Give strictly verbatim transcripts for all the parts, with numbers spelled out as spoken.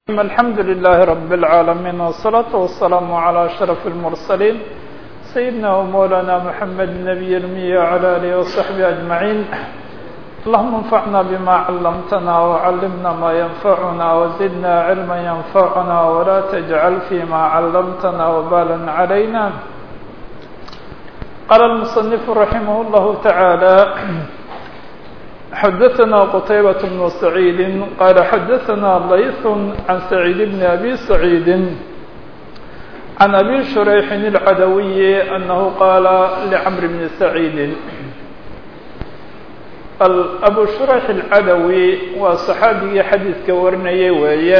الحمد لله رب العالمين والصلاة والسلام على أشرف المرسلين سيدنا ومولانا محمد النبي الأمي وعلى آله وصحبه أجمعين. اللهم انفعنا بما علمتنا وعلمنا ما ينفعنا وزدنا علما ينفعنا ولا تجعل فيما علمتنا وبالا علينا. قال المصنف رحمه الله تعالى: حدثنا قتيبة بن سعيد قال حدثنا ليث عن سعيد بن أبي سعيد عن أبي شريح العدوي أنه قال لعمرو بن سعيد. أبو شريح العدوي وصحابي حديث كورني وهي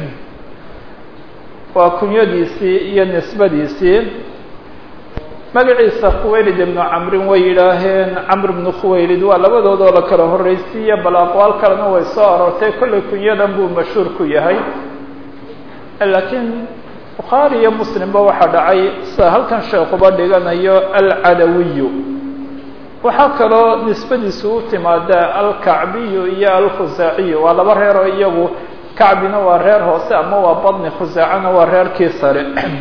وكنيديسي هي نسبة ديسي magaciisa khuwaylid ibnu camrin way yidhaaheen camr ibnu khuwaylid waa labadoodoo la kala horraysiiya bal aqwaal kalena way soo aroortay kollay kunyadan buu mashhuur ku yahay. laakiin bukhaari iyo muslimba waxaa dhacay sa halkan sheekuba dhiganayo alcadawiyu, waxaa kaloo nisbadiisu u timaada alkacbiyu iyo alkhusaaciyu, waa laba reer oo iyagu kacbina waa reer hoose ama waa badni, khusaacana waa reerkii sare.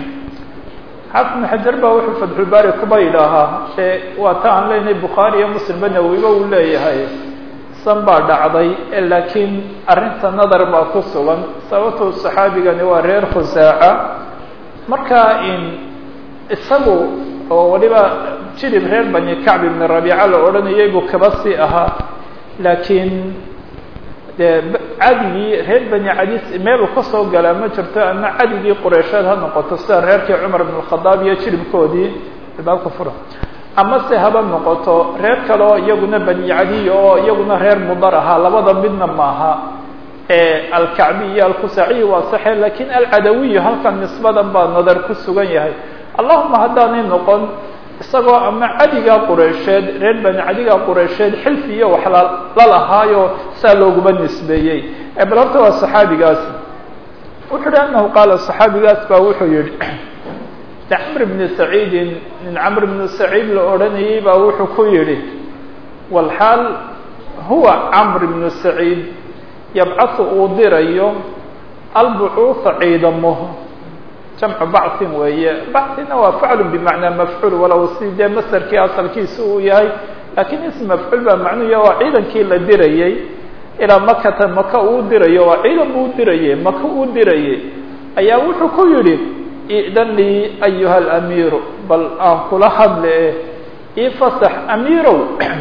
xaafid ibn xajar baa wuxuu fatxulbaari kuba yidhaahaa ee waa ta aan leenahay bukhaari iyo muslimba nawiba uu leeyahay san baa dhacday, laakiin arrinta nadar baa ku sugan sababtoo saxaabigani waa reer khusaaca. marka in isagu oo waliba jilib reer bani kacb ibn rabiica la odhanayay buu kaba sii ahaa, laakiin dee cadigii reer bani cadis meel uu ka soo galaa ma jirto, ama cadigii qureysheed ha noqoto sida reerkii cumar ibn khadaab iyo jilibkoodii baabka fura, ama se haba noqoto reer kale oo iyaguna bani cadiy oo iyaguna reer mudar ahaa, labada midna maaha. alkacbi iyo alkhusaaciy waa saxe, laakiin alcadawiyu halkan nisbadan baa nadar ku sugan yahay. allahuma haddaanay noqon isagoo ama cadigaa qureysheed reer bani cadigaa qureysheed xilfi iyo wax la lahaayo saa looguma nisbeeyey. bal horta waa saxaabigaasi wuxuu hi anahu qaala saxaabigaas baa wuxuu yihi camr bni saciidin, nin camr bnu saciid la odhanayay baa wuxuu ku yihi walxaal huwa camr bnu saciid yabcahu uu dirayo albucuuha ciidamo, jamcu bacin weeye. bacina waa faclu bimacnaa mafcuul, walow si dee masarkii asalkiisa uu yahay, laakiin ism mafcuul baa macnuya waa ciidankii la dirayey ilaa makata, maka uu dirayo, waa ciidan buu dirayey maka uu dirayey. ayaa wuxuu ku yihi idan lii ayuha alamiiru, bal aan kula hadle ii fasax amiirow.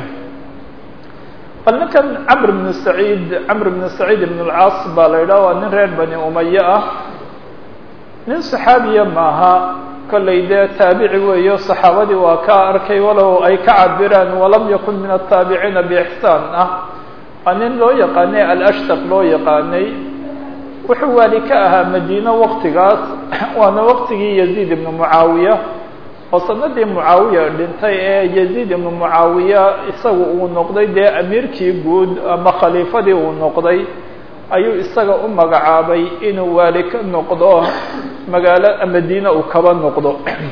bal ninkan camr bnu saciid camr bnu saciid ibn alcaas baa la yidhaha, waa nin reer bani umaye ah, nin saxaabiya maaha, kollay dee taabici weeyo saxaabadii waa ka arkay, walow ay ka cabiraan walam yakun min ataabiciina biixsaan ah. waa nin loo yaqaanay alashtaq loo yaqaanay, wuxuu waali ka ahaa madiino waktigaas, waana waktigii yaziid ibnu mucaawiya, oo sanadii mucaawiya dhintay ee yaziid ibnu mucaawiya isagu uu noqday dee amiirkii guud ama khaliifadii uu noqday, ayuu isaga u magacaabay inuu waali ka noqdo magaalo madiina uu kaba noqdo.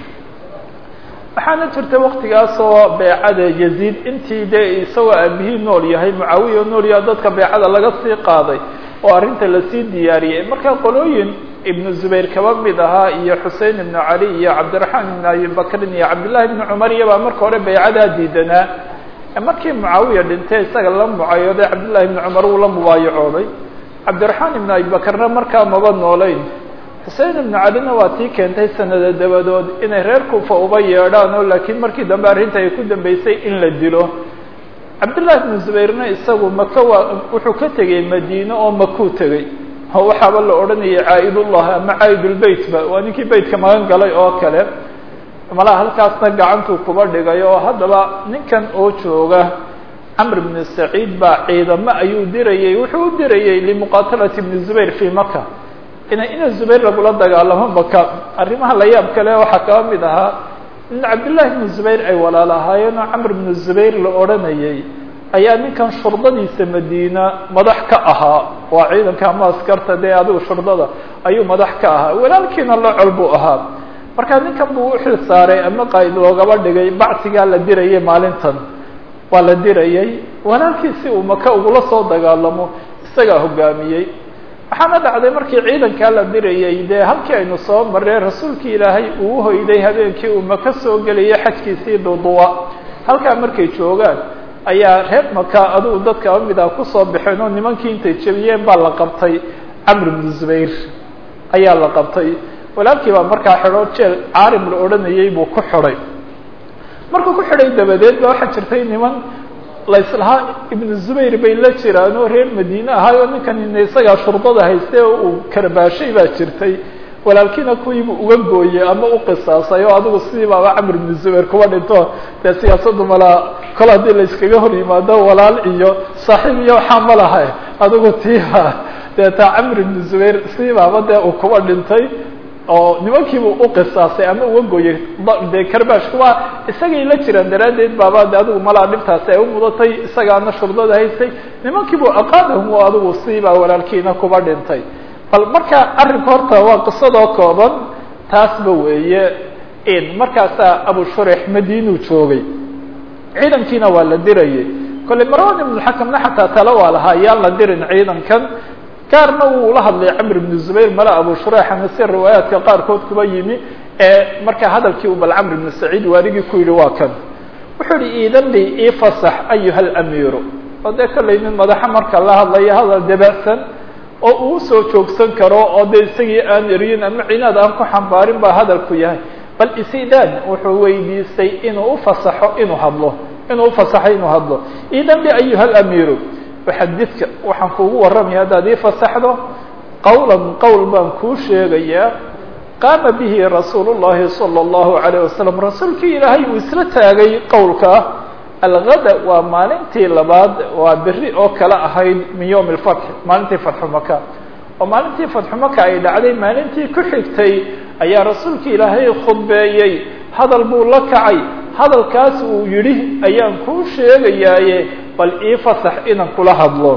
waxaana jirta waktigaasoo beecada yaziid intii dee isagoo aabihii nool yahay, mucaawiya nool yahay, dadka beecada laga sii qaaday oo arrinta lasii diyaariyey. marka qolooyin ibnu zubayr kaba mid ahaa iyo xusein ibnu cali iyo cabdiraxmaan ibnu abi bakrin iyo cabdillahi ibnu cumar iyabaa marka hore beecadaa diidanaa. markii mucaawiya dhintay isaga la mucayooday, cabdillahi ibnu cumar uu la mubaayacooday, cabdiraxmaan ibnu abi bakrna markaa maba noolayn. xusein ibnu calina waa tii keentay sanada dabadood inay reer kuufa uba yeedhaan, oo laakiin markii dambe arrinta ay ku dambeysay in la dilo. cabdillahi ibnu zubayrna isagu maka waa wuxuu ka tegey madiine oo makuu tegey, oo waxaaba la odhanayay caaidullah ama caaidulbeytba, waa ninkii beytka magan galay oo kale. malaha halkaasna gacantuu kuba dhigay, oo haddaba ninkan oo jooga camr bnu saciid baa ciidamo ayuu dirayey, wuxuu u dirayey limuqaatalati ibni zubayr fii maka, ina ina zubayr lagula dagaalamo maka. arrimaha la yaab kale waxaa kaba mid ahaa in cabdillahi ibnu zubayr ay walaal ahaayeen oo camr bnu zubayr la odhanayay ayaa ninkan shurdadiisa madiina madax ka ahaa, waa ciidanka ama askarta dee adigu shurdada ayuu madax ka ahaa, walaalkiina la col buu ahaa. marka ninkan buu u xil saaray ama qaa'id loogaba dhigay bacsigaa la dirayay maalintan, waa la dirayey walaalkii si uu maka ugula soo dagaalamo isagaa hogaamiyey. waxaana dhacday markii ciidankaa la dirayay dee halkii aynu soo marray rasuulkii ilaahay uu uhoyday habeenkii uu maka soo gelayay xajkiisii duduwa halkaa markay joogaan ayaa reer maka adigu dadka mid ah kusoo baxeen oo nimankii intay jebiyeen baa la qabtay camr ibnu zubayr ayaa la qabtay walaalkii baa markaa xidho jeel caarim la odhanayay buu ku xidhay markuu ku xidhay dabadeed ba waxaa jirtay niman laislahaa ibnu zubayr bay la jiraan oo reer madiine ahay oo ninkan isagaa shurdada hayste oo uu karbaashay baa jirtay walaalkiina kuwiibu uga gooyey ama u qisaasay oo adigu sidii baaba camr ibnu zubayr kuba dhinto dee siyaasaddu malaa kol haddii la iskaga hor yimaado walaal iyo saaxiib iyo waxaa ma lahay adigu tiiha dee taa camr ibnu zubayr sidii baaba dee uu kuba dhintay oo nimankiibu u qisaasay ama uga gooyey dee karbaashka waa isagay la jiraan daraaddeed baaba de adigu malaa dhibtaasi ay u mudatay isagaana shurdada haystay nimankiibu aqaadahum oo adigu sidii baa walaalkiina kuba dhintay bal marka arrinka horta waa qisadoo kooban taasba weeye in markaasaa abu shurayx madiinuu joogay ciidankiina waa la dirayay kolley marwan ibnu xakamna xataa talo waa lahaa yaan la dirin ciidankan gaarna wuu la hadlay camr ibnu zubayr mala abu shurayx ama si riwaayaadka qaarkood kuba yimi ee markaa hadalkii u bal camr ibnu saciid waarigii ku yidhi waa kan wuxuu yihi iidan li ii fasax ayuha alamiiru oo dee kolley nin madaxa marka la hadlayo hadal dabacsan oo uu soo joogsan karo oo dee isagii aan eriyin ama cinaad aan ku xambaarin baa hadalku yahay bal isidaan wuxuu weydiistay inuu ufasaxo inuu hadlo inuu ufasaxo inuu hadlo idan li ayuha alamiiru waxadidka waxaan kuugu warramaya haddaad ii fasaxdo qawlan qowl baan kuu sheegayaa qaama bihi rasuulu llahi sala allahu alayh wasalam rasuulkii ilaahay uu isla taagay qowlka algada waa maalintii labaad waa beri oo kale ahayd min yowmi lfatx maalintii fatxu maka oo maalintii fatxu maka ay dhacday maalintii ku xigtay ayaa rasuulkii ilaahay khudbeeyey hadal buu la kacay hadalkaas uu yidhi ayaan kuu sheegayaaye bal ii fasax inaan kula hadlo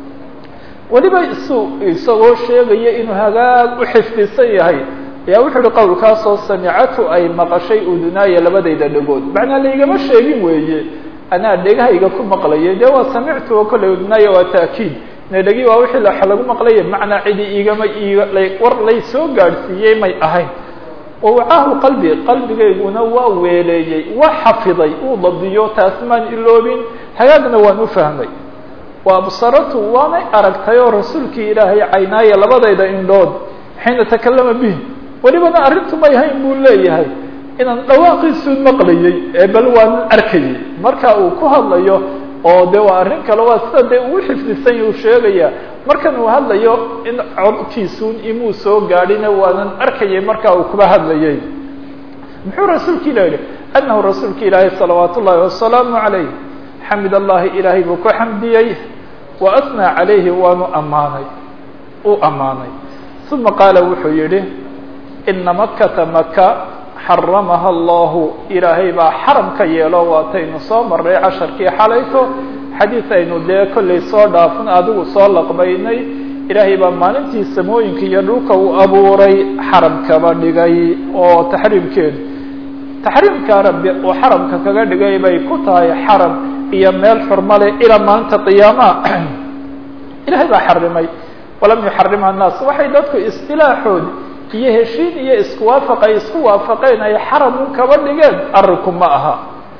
weliba isu isagoo sheegaya inuu hagaag u xifdisan yahay ayaa wuxuu uhi qowlkaasoo samicatu ay maqashay udunaaya labadayda dhagood macnaa laigama sheegin weeye anaa dhegahayga ku maqlayay dee waa samictu oo kolley udnaaya waa ta'kiid nedhegi waa wixii wax lagu maqlaya macnaa cidi igama iga war lay soo gaadhsiiyey may ahayn wawacaahu qalbi qalbigayguna waa weeleeyey waa xafiday uu dadiyo taas maan iloobin hagaagna waan u fahmay wa absaratu waanay aragtay oo rasuulkii ilaahay caynaaya labadayda indhood xiina takalama bihi welibana arrintu may hayn buu leeyahay inaan dhawaaqiisuun maqlayay ee bal waan arkayay marka uu ku hadlayo oo de waa arrin kale waa sida dee uu xifdisan uu sheegaya markan uu hadlayo in codkiisuun imuu soo gaadhina waanan arkayay marka uu kuba hadlayay muxuu rasuulka ilahi yihi annahu rasuulka ilaahi salawaat ullahi wasalaamu calayh xamid allahi ilaahay buu ku xamdiyey wa asnaa calayhi waanu ammaanay uu ammaanay uma qaala wuxuu yihi ina makata maka xaramaha allahu ilaahay baa xaram ka yeelo waataynu soo maray casharkii xalayto xadiis aynu dee kollay soo dhaafin adigu soo laqbaynay ilaahay baa maalintii samooyinka iyo dhulka uu abuuray xaram kaba dhigay oo taxriimkeedu taxriimka rabbi oo xaramka kaga dhigay bay ku tahay xaram iyo meel xurmale ilaa maalinta qiyaamaha ilaahay baa xarimay walam yuxarimha annaas waxay dadku istilaaxood iyo heshiin iyo isku waafaqay isku waafaqeen ay xaramun kaba dhigeen arrinku ma aha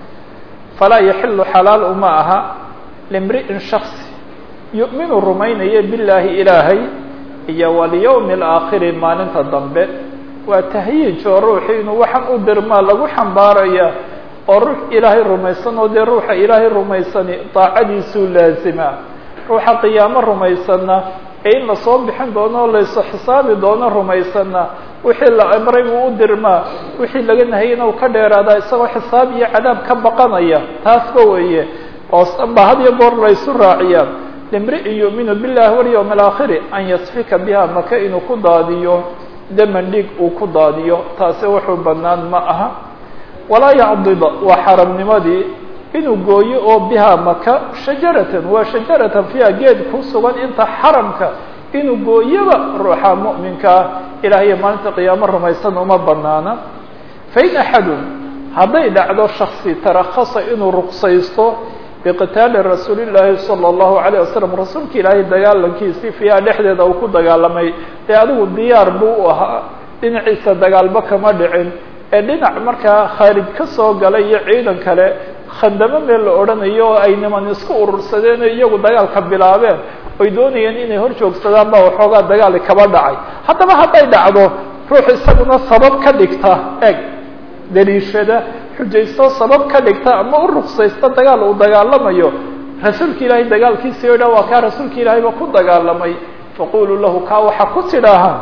falaa yaxilu xalaal uma aha limri'in shaksi yu'minu rumaynaya billaahi ilaahay iyo walyawmi alaakhiri maalinta dambe waa tahyiij oo ruuxii inuu waxan u dirmaa lagu xambaaraya oo ruux ilaahay rumaysan oo dee ruuxa ilaahay rumaysani daacadiisuu laazima ruuxa qiyaamo rumaysanna ee in lasoo bixin doono o layso xisaabi doono rumaysana wixii la amray uu u dirmaa wixii laga nahayay uu ka dheeraadaa isagoo xisaab iyo cadaab ka baqanaya taasba weeye oo ba had iyo goor laysu raaciyaa limri'in yu'minu billahi walyawmi alaakhiri an yasfika biha maka inuu ku daadiyo daman dhiig uu ku daadiyo taasi wuxuu banaan ma aha walaa yacdida waa xaramnimadii inuu gooyo oo bihaa maka shajaratan waa shajaratan fiiha geed ku sugan inta xaramka inuu gooyoba ruuxa mu'minka ah ilaahiyo maalinta qiyaamo rumaysan uma banaana fain axadun hadday dhacdo shaksi tarakhasa inuu ruqsaysto biqitaali rasuuli llaahi sala allahu calayh wasalam rasuulka ilaahay dagaalankiisii fiiha dhexdeeda uu ku dagaalamay dee adigu diyaar buu u ahaa dhinaciisa dagaalba kama dhicin ee dhinac markaa khaarij ka soo galay iyo ciidan kale khandamo meel la odhanayo oo ay niman isku urursadeen oo iyagu dagaalka bilaabeen oy doonayeen inay hor joogsadaan baa waxoogaa dagaali kaba dhacay haddaba hadday dhacdo ruux isaguna sabab ka dhigta eg daliishada xujaysto sabab ka dhigta ama u ruksaysta dagaal uu dagaalamayo rasuulka ilaahay dagaalkiisii o dhan waa kaa rasuulka ilaahayba ku dagaalamay faquluu lahu kaa waxaa ku tidhaahaan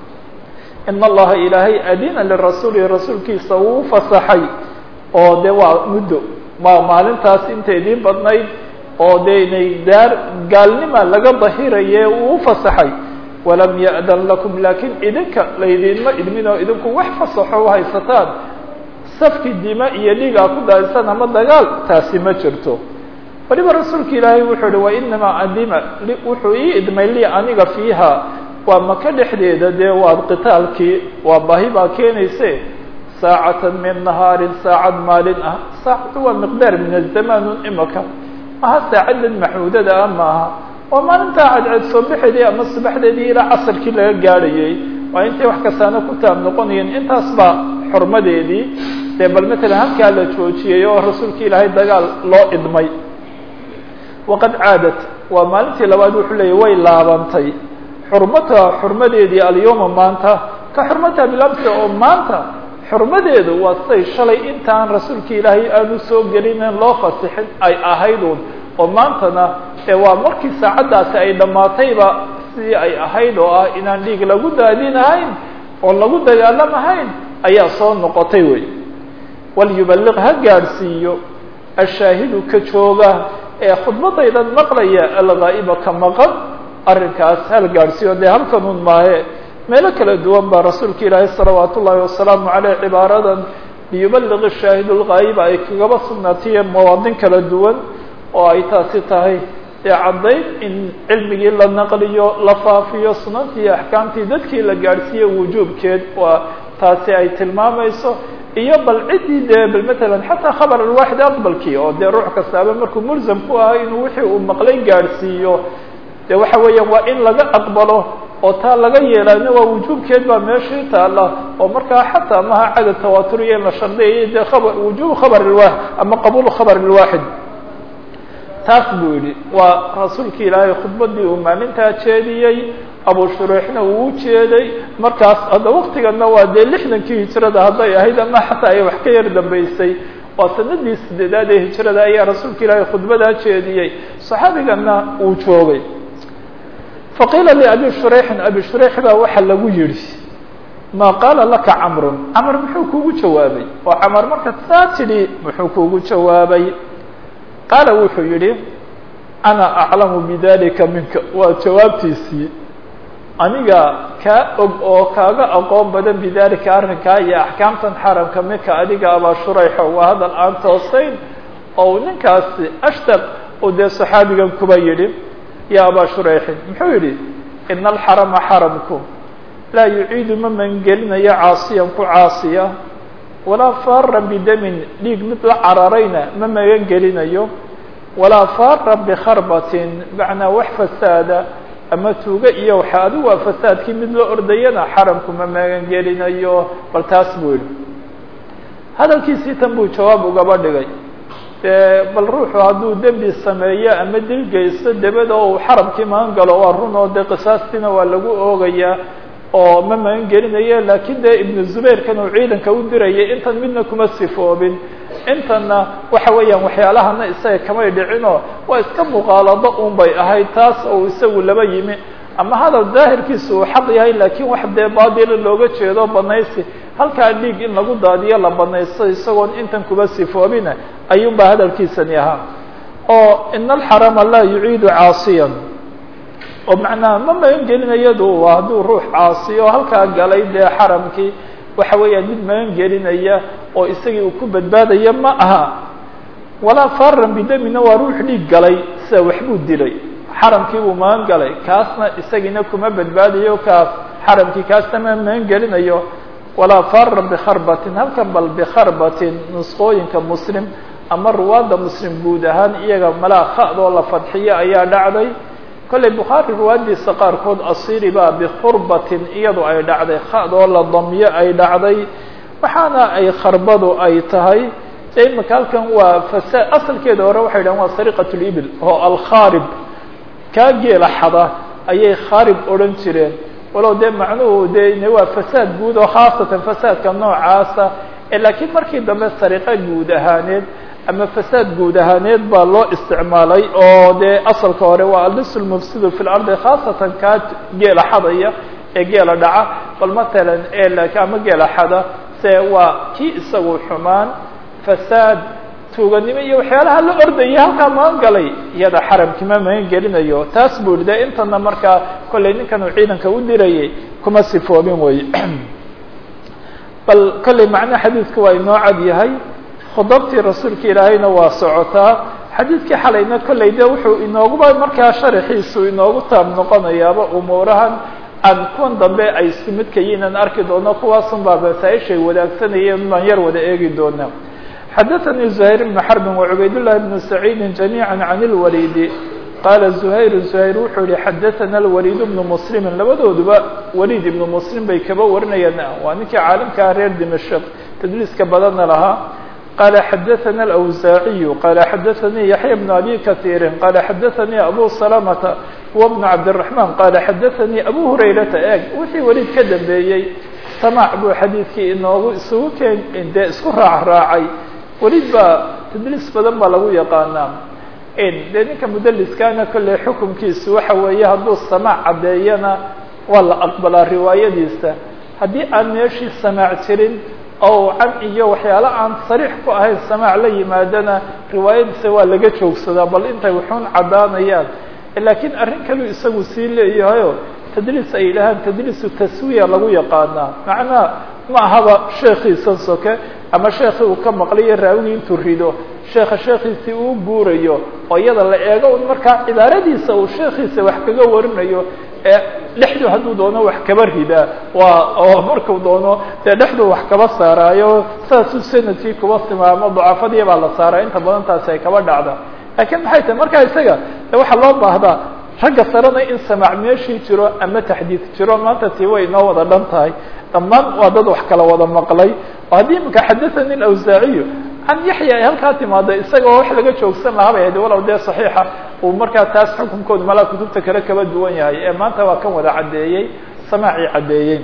ina allaha ilaahay adina lirasuuli rasuulkiisa wuu fasaxay oo dee waa muddo ma maalintaas inta idiin badnayd oo dee inay daar gaalnima laga dahiraye uu fasaxay walam ya'dan lakum laakin idinka laydinma idmin oo idinku wax fasaxo u haysataan safki dima iyo dhiigaa ku daadisan ama dagaal taasi ma jirto waliba rasuulka ilaahay wuxuu uhi wainamaa adima wuxuu ii idmay lii aniga fiiha waa maka dhexdeeda dee waa qitaalkii waa baahi baa keenayse saacatan min nahaarin saacad maalin ah saacadu waa miqdaar min azamaan imaka maha saacadan maxmuudada ah maaha oo maalintaa cadceed soo baxeedii ama subaxdeedii ilaa casarkii laga gaadhayay waa intay wax kastaana ku taab noqonayeen intaas baa xurmadeedii dee bal matalan halkaa la joojiyey oo rasuulka ilaahay dagaal loo idmay waqad caadat waa maalintii labaad wuxuu leeyay way laabantay xurmata xurmadeedii alyawma maanta ka xurmata bilamsi oo maanta xurmadeedu waa say shalay intaan rasuulka ilaahay aanu soo gelinen loo fasixin ay ahaydun oo maantana ee waa markii saacaddaasi ay dhammaatayba sidii ay ahayd oo ah inaan dhiig lagu daadinahayn oo lagu dagaalamahayn ayaa soo noqotay wey walyubaliq ha gaadhsiiyo ashaahidu ka jooga ee khudbadaydan maqlaya alghaa'iba ka maqan arrinkaas hal gaadhsiiyo dee halkanun maahe meelo kala duwan baa rasuulka ilaahay salawaat ullaahi wasalaamu caleyh cibaaradan liyubaliq ashaahidu alghaa'iba ay kagaba sugnaatiye mawaadin kala duwan oo ay taasi tahay dee caddayd in cilmigii la naqliyo la faafiyo sunantii iyo axkaamtii dadkii la gaadhsiiye wujuubkeed waa taasi ay tilmaamayso iyo bal ciddii dee bal matalan xataa khabar alwaaxid aqbalkii oo dee ruux kastaaba markuu mulzam ku ahaa inuu wixii uu maqlay gaadhsiiyo dee waxa weeyaan waa in laga aqbalo oo taa laga yeelaana waa wujuubkeed baa meeshii taala oo markaa xataa maha cadad tawaaturiya in la shardiyayo dee khabar wujuub khabar alwaaxid ama qabuul khabar alwaaxid taas buu yidhi waa rasuulka ilaahay khudbadii uu maalintaa jeediyey abu shureexna uu u jeeday markaas hadda waktigana waa dee lixdankii hijrada hadday ahayd ama xataa ay wax ka yar dambeysay waa sanadii sideedaad ee hijrada ayaa rasuulka ilaahay khudbadaa jeediyey saxaabigana uu joogay faqiila liabi shureixin abi shureix baa waxaa lagu yidhi maa qaala laka camrun camr muxuu kuugu jawaabay oo camar marka saa tidhi muxuu kuugu jawaabay qaala wuxuu yidhi ana aclamu bidalika minka waa jawaabtiisii aniga kaa og oo kaaga aqoon badan bidalika arrinkaa iyo axkaamtan xaramka minka adiga abaa shureixo waa hadal aan toosayn oo ninkaasi ashtaq oo dee saxaabigan kuba yidhi ya abaa shureixin muxuu yidhi ina alxarama xaramku laa yuciidu ma mangelinayo caasiyan ku caasiya walaa faara bidamin dhiig mid la cararayna ma magan gelinayo walaa faara bikharbatin macnaa wax fasaada ama tuuga iyo waxa adigu waa fasaadkii mid la ordayana xaramku ma magan gelinayo bal taas buu yidhi hadalkiisii tan buu jawaab ugaba dhigay dee bal ruuxu hadduu dembi sameeyo ama dil geysto debada oo uu xaramkii magan galo waa run oo dee qisaastiina waa lagu oogayaa oo ma magan gelinayo laakiin dee ibnu zubayrkan uu ciidanka u dirayay intan midna kuma sifoobin intanna waxa weeyaan waxyaalahana isaga kamay dhicinoo waa iska muqaalado un bay ahayd taas oo isagu laba yimi ama hadal daahirkiisa uu xaq yahay laakiin wax dee baadila looga jeedo banaysi halkaa dhiig in lagu daadiyo la banaysto isagoon intan kuba sifoobina ayuunbaa hadalkiisani ahaa oo ina alxarama laa yuciidu caasiyan oo macnaha ma magan gelinayadu waa hadduu ruux caasiyo halkaa galay dee xaramkii waxa weeyaan mid magan gelinaya oo isagii uu ku badbaadaya ma aha walaa faran bidamina waa ruux dhiig galay sida waxbuu dilay xaramkii buu magan galay kaasna isagiina kuma badbaadayo kaas xaramkii kaasna ma magan gelinayo walaa faran bikharbatin halkan bal bikharbatin nusqooyinka muslim ama ruwaadda muslim guud ahaan iyaga malaa kha'doo la fadxiyo ayaa dhacday kollay bukhaari ruwaaddiisa qaarkood asiri baa bikhurbatin iyadu ay dhacday kha'doo la damyo ay dhacday waxaana ay kharbadu ay tahay imika halkan waa fasaad asalkeeda hore waxay dhahan waa sariqat libil oo alkhaarib kaa geela xada ayay khaarib odhan jireen walow dee macnuhu dee waa fasaad guud oo khaasatan fasaadka noocaasa laakiin markii dambe sariqa guud ahaaneed ama fasaad guud ahaaneed baa loo isticmaalay oo dee asalka hore waa allisu lmufsidu fi lardi khaasatan kaa geela xadaya ee geela dhaca bal matalan ama geela xada se waa kii isagu xumaan fasaad tuuganimo iyo waxyaalaha la ordayay halkaa magan galay iyada xaramkima magan gelinayo taas buu de intana markaa kollay ninkan uu ciidanka u dirayay kuma sifoobin wey bal kollay macnaha xadiidka waa inoo cad yahay khudabtii rasuulka ilaahayna waa socotaa xadiidkii xalayna kollay de wuxuu inooguba markaa sharaxiisu inoogu taab noqonayaaba umuurahan aan kuwan dambe ay isku midka yihiin aan arki doono kuwaasun baa masaaishay wadaagsanayeen baan yar wada eegi doonaa xadaثnي زهير بن حرب وعbayd للhi بن سعيid جميعا عن الوليد qاla زهير زهير wuxuu yihi xadaثna الوليد بن مسلم labadooduba وليد بن مسلم bay kaba warinayaan waa ninkii caalamkaa reer dimashq tdliiska badana lahaa qala xadaثna الأwزاaعي qala xadaثnي yaحyى بن أbي kaثيr qala xadaثnي أbو سلمة وبن cabدالرحمن qala xadaثnي أbو هurayrata eg wixii welid ka dambeeyey samاع buu xadiidkii inoogu isugu keen dee isku raac raacay welid baa tdliis badan baa lagu yaqaanaa dee ninka mudliskaana kolley xukunkiisu waxa weeye hadduu samaac caddeeyana waa la aqbalaa riwaayadiisa haddii aan meeshii samaac jirin oo can iyo waxyaalo aan sariix ku ahayn samaac la yimaadana riwaayadiisa waa laga joogsadaa bal intay wuxuun caddaanayaan laakiin arrin kaluu isagu sii leeyahayo tdliis ay yidhahaan tdliisu taswiya lagu yaqaanaa macnaha ma ahaba sheekiisan soke ama sheekii uu ka maqlayo raawigii intuu rido sheeka sheekiisii uu guurayo oo iyada la eego un markaa cibaaradiisa uu sheekiisa wax kaga warinayo ee dhexdu hadduu doono wax kaba ridaa waa oo markuu doono dee dhexdu wax kaba saaraayo saasuu sanadkii kuba timaamo dacafadii baa la saaraa inta badan taasi ay kaba dhacda laakiin maxay tahay markaa isaga waxaa loo baahdaa ragga sarena in samaac meeshii jiro ama taxdiid jiro maanta tii way inoo wada dhan tahay dhammaan waa dad wax kala wada maqlay oo haddii imika xadaثani الأwزaaعiyu can yaxya ay halkaa timaada isagao wax laga joogsan lahaa bay ahayd walow dee صaxiixa uu markaa taas xukunkooda malaa kutubta kale kaba duwan yahay ee maanta waa kan wada caddeeyey samaacii caddeeyey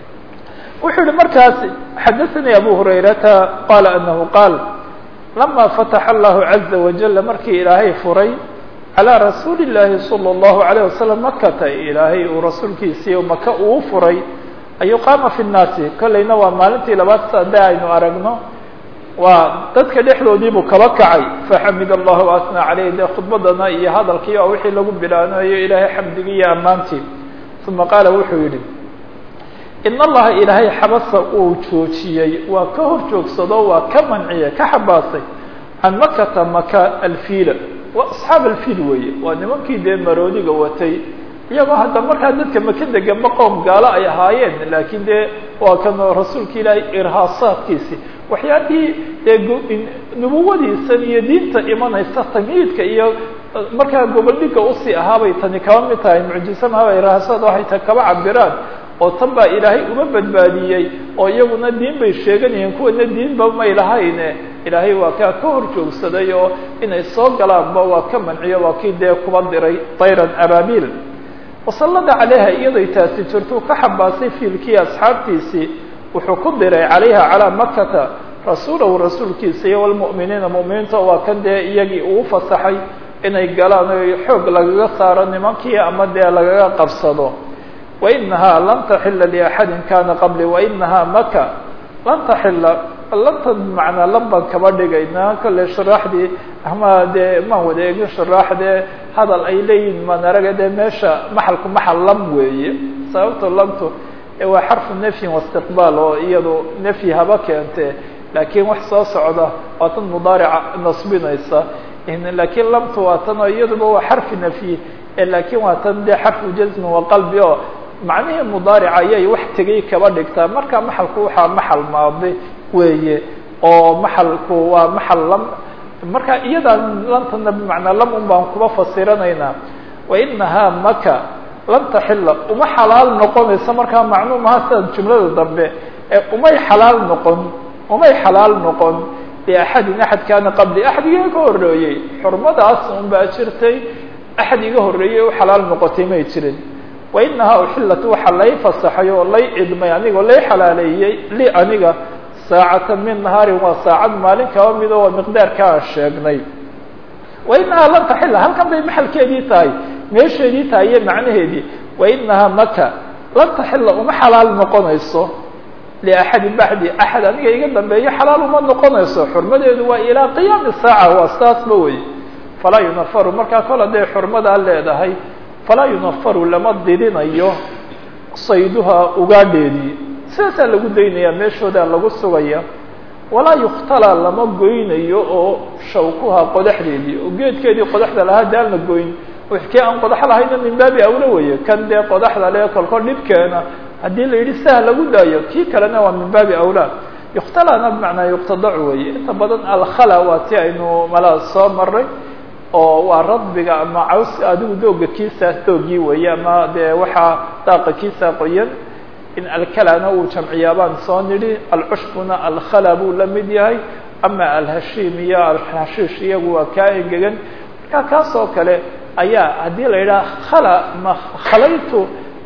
wuxuu yihi markaas xadaثanii abu hurayrata qala anahu qaal lama fataxa allahu عaزa wajala markii ilaahay furay calى rasuuli الlahi salى الlahu عalيه wasalam makata ilaahay uu rasuulkiisii maka uu furay ayuu qaama fi الnaasi kollayna waa maalintii labaad sade aynu aragno waa dadka dhexdoodiibuu kaba kacay faxamid allah وasnى عaleyh de khudbadana iyo hadalkii oo wixii lagu bilaanayo ilaahay xamdigii iyo ammaantii uma qaala wuxuu yihi in allaha ilaahay xabasa uu joojiyey waa ka hor joogsado waa ka manciyey ka xabaasay can makata maka alfiila waa asxaab alfiil weeye waa nimankii dee maroodiga watay iyagoo hadda markaa dadka maka deganba qoom gaalo ay ahaayeen laakiin dee waa kan rasuulka ilaahay irhaasaadkiisi waxyaalihii dee nubuwadiisan iyo diinta imanaysa tamyiidka iyo markaa goboldhiga usii ahaabay tani kaba mid tahay mucjisa mahaba irhaasaad waxay ta kaba cabiraan oo tan baa ilaahay uma badbaadiyey oo iyaguna diin bay sheeganayeen kuwana diinba may lahayne ilaahay waa kaa ka hor joogsaday oo inay soo galaanba waa ka manciyo waa kii dee kuba diray tayran ababil wasallada calayha iyaday taasi jirtuu ka xabaasay fiilkii asxaabtiisii wuxuu ku diray calayha calaa makata rasuulahu rasuulkiisa iyo walmu'miniina mu'miniinta waa kan dee iyagii uu fasaxay inay galaan o xoog lagaga saaro nimankii ama dee lagaga qabsado wainahaa lan taxila liaxadin kana qabli wainahaa maka lan taxila lanta macnaa lan baan kaba dhigaynaa kolle shuraaxdii ama dee maan wada eegin shuraaxdee hadal ay leeyihin maan araga dee meesha maxalku maxal lam weeye sababto lantu waa xarfu nafyin waistiqbaal oo iyadu nafyi haba keente laakiin wax soo socda waa tan mudaarica nasbinaysa laakiin lamtu waa tan oo iyaduba waa xarfi nafyi laakiin waa tan dee xarfu jazmi wa qalbi oo macnihii mudaarica ayay wax tegay kaba dhigtaa marka maxalku waxaa maxal maadi weeye oo maxalku waa maxal lam marka iyadan lantana bimacnaa lam un baan kuba fasiranaynaa wainahaa maka lan taxila uma xalaal noqonaysa markaa macluumaha sida jumlada dambe ee umay xalaal noqon umay xalaal noqon liaxadin axad kaana qabli axad iga ka horeeyey xurmadaas un baa jirtay axad iga horeeyey u xalaal noqotay may jirin wainahaa uxilat waxa lay fasaxay oo lay idmay anigoo lay xalaaleeyey li aniga saacatan min nahaarin waa saacad maalin kaba mido waa miqdaarka aan sheegnay wainahaa lan taxila halkan bay maxalkeedii tahay meesheedii tahay iyo macnaheedii wainahaa maka lan taxila uma xalaal noqonayso liaxadin bacdi axad aniga iga dambeeyo xalaal uma noqonayso xurmadeedu waa ilaa qiyaami saaca waa saasba wey falaa yunafaru markaa kol hadday xurmadaa leedahay falaa yunafaru lama didinayo sayduhaa ugaadheedii sidaasaa lagu daynaya meeshoodaa lagu sugaya walaa yuktala lama goynayo oo shawkuhaa qodaxdeedii oo geedkeedii qodaxda lahaa daan la goyn wixkii aan qodax lahayna min baabi awla weeye kan dee qodaxda le kolkol dhibkeena haddii la yidhi sah lagu daayo kii kalena waa min baabi awlaa yukhtalana bimacnaa yuqtadacu weeye inta badan alkhala waa ti aynu malaa soo maray oo waa radbiga ama caws adigu dooga kiisaas doogii weeye ama dee waxaa daaqa kiisa qoyan in alkalana uu jamciyaa baan soo nidhi alcushbuna alkhala buu la mid yahay ama alhashiim iyo alhashiish iyagu waa kaa engegan markaa kaas oo kale ayaa haddii la yidhaha khala ma khalaytu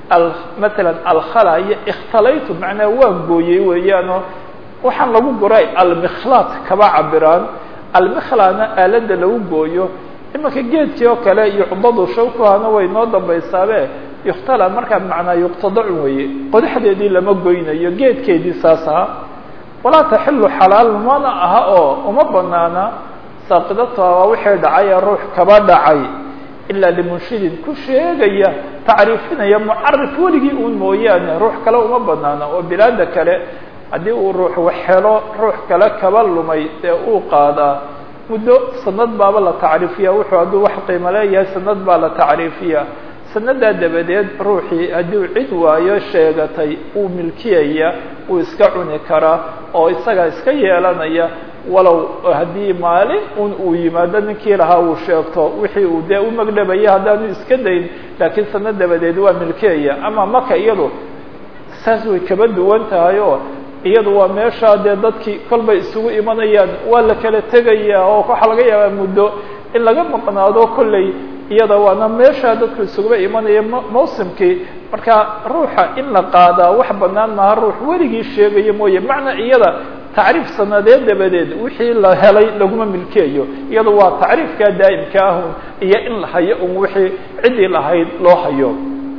maala alkhala iyo ikhtalaytu macnaa waan gooyey weeyaanoo waxaan lagu goray almikhlaat kaba cabiraan almikhlana aalada lagu gooyo imanka geedkii oo kale iyo cubadu shawkuhana way noo dambaysaabe yuktala markaa macnaa yuqtadacu weeye qodaxdeedii lama goynayo geedkeedii saas aha walaa taxilu xalaal mana aha oo uma banaana saaqidatuha waa wixii dhacay ee ruux kaba dhacay ilaa limunshidin ku sheegaya tacriifinaya mucarif weligii uun mooyaane ruux kale uma banaana oo bilaada kale haddii uu ruux wax helo ruux kale kaba lumay ee uu qaadaa muddo sanad baaba la tacriifiya wuxuu hadduu wax qiimo leeyahay sanad baa la tacriifiya sanadaa dabadeed ruuxii haddii cid waayo sheegatay uu milkiyaya uu iska cuni karaa oo isaga iska yeelanaya walow haddii maalin un uu yimaado ninkii lahaa uu sheegto wixii uu dee u magdhabaya haddaanu iska dayn laakiin sanad dabadeed waa milkiyaya ama maka iyadu saas way kaba duwan tahay oo iyadu waa meeshaa dee dadkii kolbay isugu imanayaan waa la kala tegaya oo waxaa laga yaabaa muddo in laga maqnaado kolley iyada waana meeshaa dadku isuguba imanaya mawsimkii marka ruuxa in la qaadaa wax banaan maaha ruux weligii sheegaya mooye macna iyada tacriif sanadeed dabadeed wixii la helay laguma milkeeyo iyada waa tacriifkaa daa'imka ah iyo in la hayo un wixii ciddii lahayd loo hayo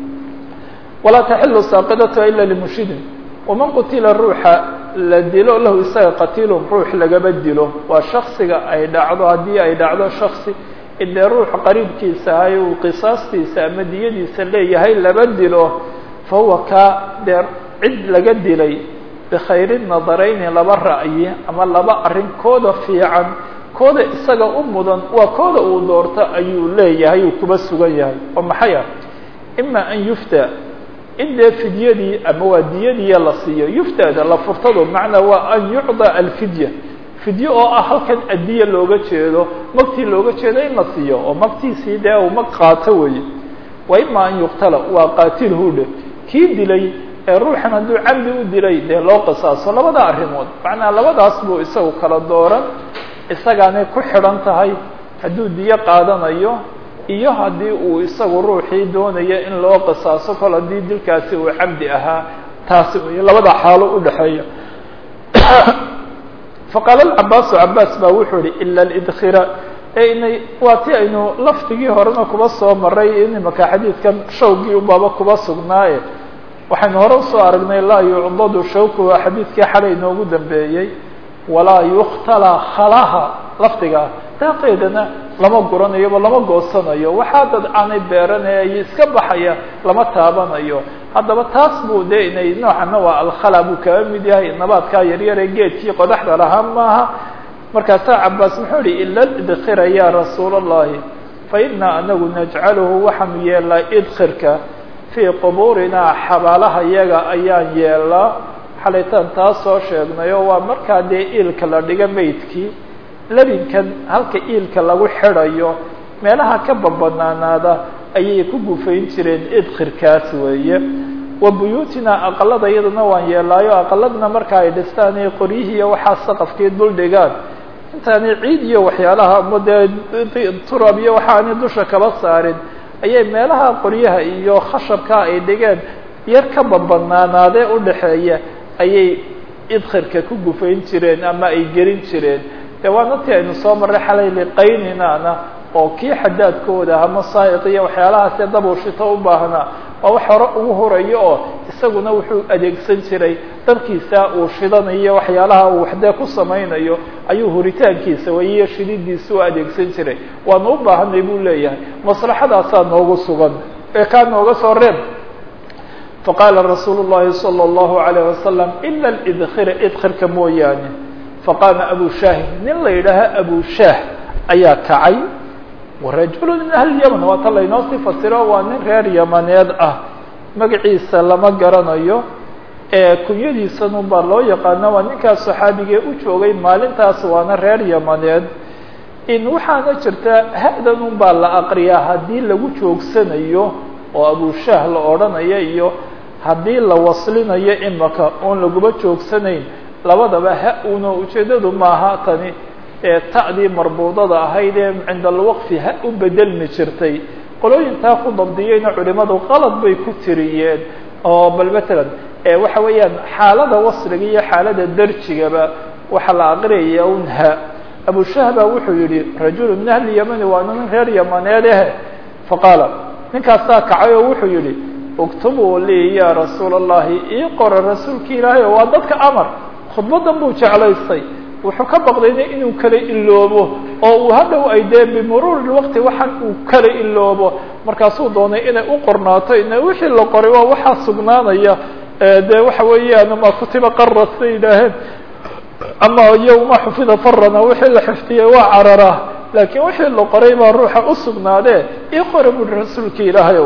walaa taxilu saaqidatuha ila limunshidin waman qutila ruuxa la dilo lahu isaga qatiilun ruux lagaba dilo waa shaksiga ay dhacdo haddii ay dhacdo shaksi ile ruuxa qariibkiisa ahay uu qisaastiisa ama diyadiisa leeyahay laba dilo fa huwa ka dee cid laga dilay bikhayri nadarayni laba ra'yi ama laba arrin kooda fiican kooda isaga u mudan waa kooda uu doorto ayuu leeyahay uu kuba sugan yahay oo maxay ah ima an yufta in dee fidyadii ama waa diyadiiya la siiyo yuftaada la furtado macnaa waa an yucda alfidya fidye oo ah halkan addiya looga jeedo magtii looga jeedo in la siiyo oo magtiisii dee uu mag qaato weeye wa ima an yuqtala waa qaatil hudhe kii dilay ee ruuxan hadduu camdi u dilay dee loo qisaaso labada arrimood macnaa labadaas buu isagu kala dooran isagaanay ku xidhan tahay hadduu diyo qaadanayo iyo haddii uu isagu ruuxii doonaya in loo qisaaso kol haddii dilkaasi uu camdi ahaa taasi iyo labada xaalo udhaxeeya faqaala alcabaasu cabaas baa wuxuu yihi ila lidkhira inay waa ti aynu lafdigii horena kuba soo maray inimaka xadiidkan shawgii ubaaba kuba sugnaaye waxaynu hore usoo aragnay laa yucdadu shawkuha xadiidkii xalay inoogu dambeeyey walaa yuktala khalaha lafdigaa daaqeedana lama guranayoba lama goosanayo waxaa dad aanay beeranaya iyo iska baxaya lama taabanayo haddaba taas buu dee inay noocana waa alkhala buu kaga mid yahay nabaadkaa yaryar ee geedkii qodaxda lahaa maaha markaasaa cabaas muxuu ihi ila idkhira ya rasuula allahi fa inaa anagu najcaluhu waxaanu yeelnaa idkhirka fii qubuurinaa xabaalaha yaga ayaan yeelnaa xalaytaan taas soo sheegnayo waa markaa dee iilka la dhiga maydkii labinkan halka iilka lagu xidhayo meelaha ka babanaanaada ayay ku gufayn jireen idkhirkaas weeye wa buyuutina aqalada iyadana waan yeelaayo aqaladna marka ay dhistaan ee qoryihiiyo waxaa saqafkeed dul dhigaan intaani ciid iyo waxyaalaha ama dee turab iyo waxaani dusha kaba saarin ayay meelaha qoryaha iyo khashabka ay dhigeen yar ka babanaanaadee udhaxeeya ayay idkhirka ku gufayn jireen ama ay gelin jireen dee waana tii aynu soo marray xalay liqayninaana oo kii xadaadkooda ama saa'iq iyo waxyaalahaasee dabuushito u baahnaa waa wax hore ugu horeeyo oo isaguna wuxuu adeegsan jiray dabkiisa uu shidanayo waxyaalaha uu waxdee ku samaynayo ayuu horitaankiisa waiyo shididiisa u adeegsan jiray waanu u baahanay buu leeyahay maslaxadaasaa noogu sugan ee kaa nooga soo reeb faqaala rasuulu llahi salى اllahu alayh wasalam ila idkhira idkhirka mooyaane faqaama abu shaah nin la yidhaaha abu shaah ayaa kacay warajulu min ahli yaman waa ta laynoo sii fasiro waa nin reer yamaneed ah magaciisa lama garanayo ee kunyadiisanun baa loo yaqaana waa ninkaas saxaabigee u joogay maalintaas waana reer yamaneed in waxaana jirta ha-dan un baa la aqriyaa haddii lagu joogsanayo oo abushaah la odhanayo iyo haddii la waslinayo imaka oon laguma joogsanayn labadaba ha-una ujeedadu maaha tani ee ta'dii marbuudada ahayd ee cinda alwaqfi ha u bedelmi jirtay qolooyintaa ku dabdiyeyna culimadu qalad bay ku tiriyeen oo bal matalan waxa weeyaan xaalada wasliga iyo xaalada darjigaba waxaa la aqriyaya un ha abushaah baa wuxuu yihi rajulu min ahli yamani waa nin reer yamaneed eh faqaala ninkaasaa kacay oo wuxuu yihi uktubuu lii ya rasuula allahi ii qora rasuulki ilaahay oo waa dadka amar khudbadan buu jeclaystay wuxuu ka baqdayna inuu kala iloobo oo uu hadhow ay dee bimuruuri waqti waxaan uu kala iloobo markaasuu doonay inay u qornaato ina wixii la qoray waa waxaa sugnaanaya dee waxa weeyaan ma kutiba qara say yidhaaheen ama yowma xufida farana wixii la xifdiyey waa carara laakiin wixii la qoray baa ruuxa u sugnaadee ii qora bui rasuulki ilaahayow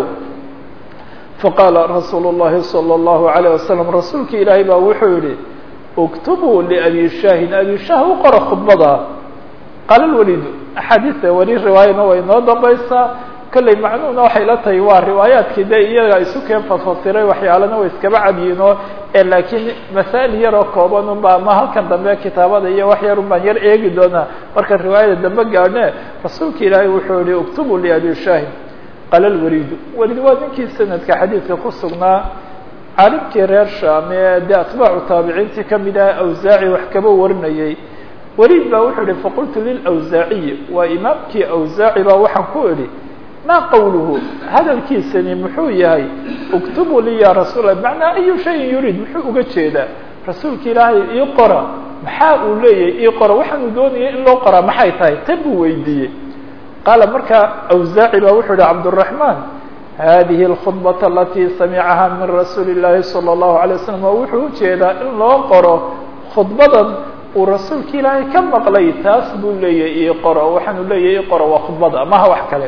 faqaala rasuulu llahi salى اllahu alayh wasalam rasuulki ilaahay baa wuxuu yihi اktubuu لأbi shaahin abi shaah u qora khudbada qaala lwalidu axaadiista weli riwaayana way noo dambaysaa kolley macnuhuna waxay la tahay waa riwaayaadkii de iyaga isu keen fafasiray waxyaalana way iskaba cadyiino ee laakiin masaa'il yaroo kooban un ba ama halkan dambe kitaabada iyo wax yar un baan yar eegi doonaa marka riwaayada dambe gaadhne rasuulka ilaahay wuxuu yihi اktubuu لأbi shaahin qaala lwalidu welid waa ninkii sanadka xadiidka ku sugnaa caalimkii reer shaam ee dee atbaacu taabiciintii kamid ah awsaaci wax kaba warinayay weliid baa wuxuu yihi faqultu lilawsaaciyi waa imaamkii awsaaci baa waxaan ku idhi maa qawluhu hadalkiisani muxuu yahay uktubuu li ya rasuul lah macnaa ayu shayin yuriid muxuu uga jeedaa rasuulka ilaahay ii qora maxaa uu leeyahay ii qora waxaanu doonayay in loo qoraa maxay tahay tan buu weydiiyey qaala markaa awsaaci baa wuxuu yihi cabdالraحman hadihi اlkhudbaة alatii samicaha min rasuuli الlahi salى الlahu عalيه waslm waa wuxuu ujeedaa in loo qoro khudbadan uu rasuulka ilaahay ka maqlay taas buu leeyahay ii qoro waxaanu leeyahay ii qoro waa khudbada maha wax kale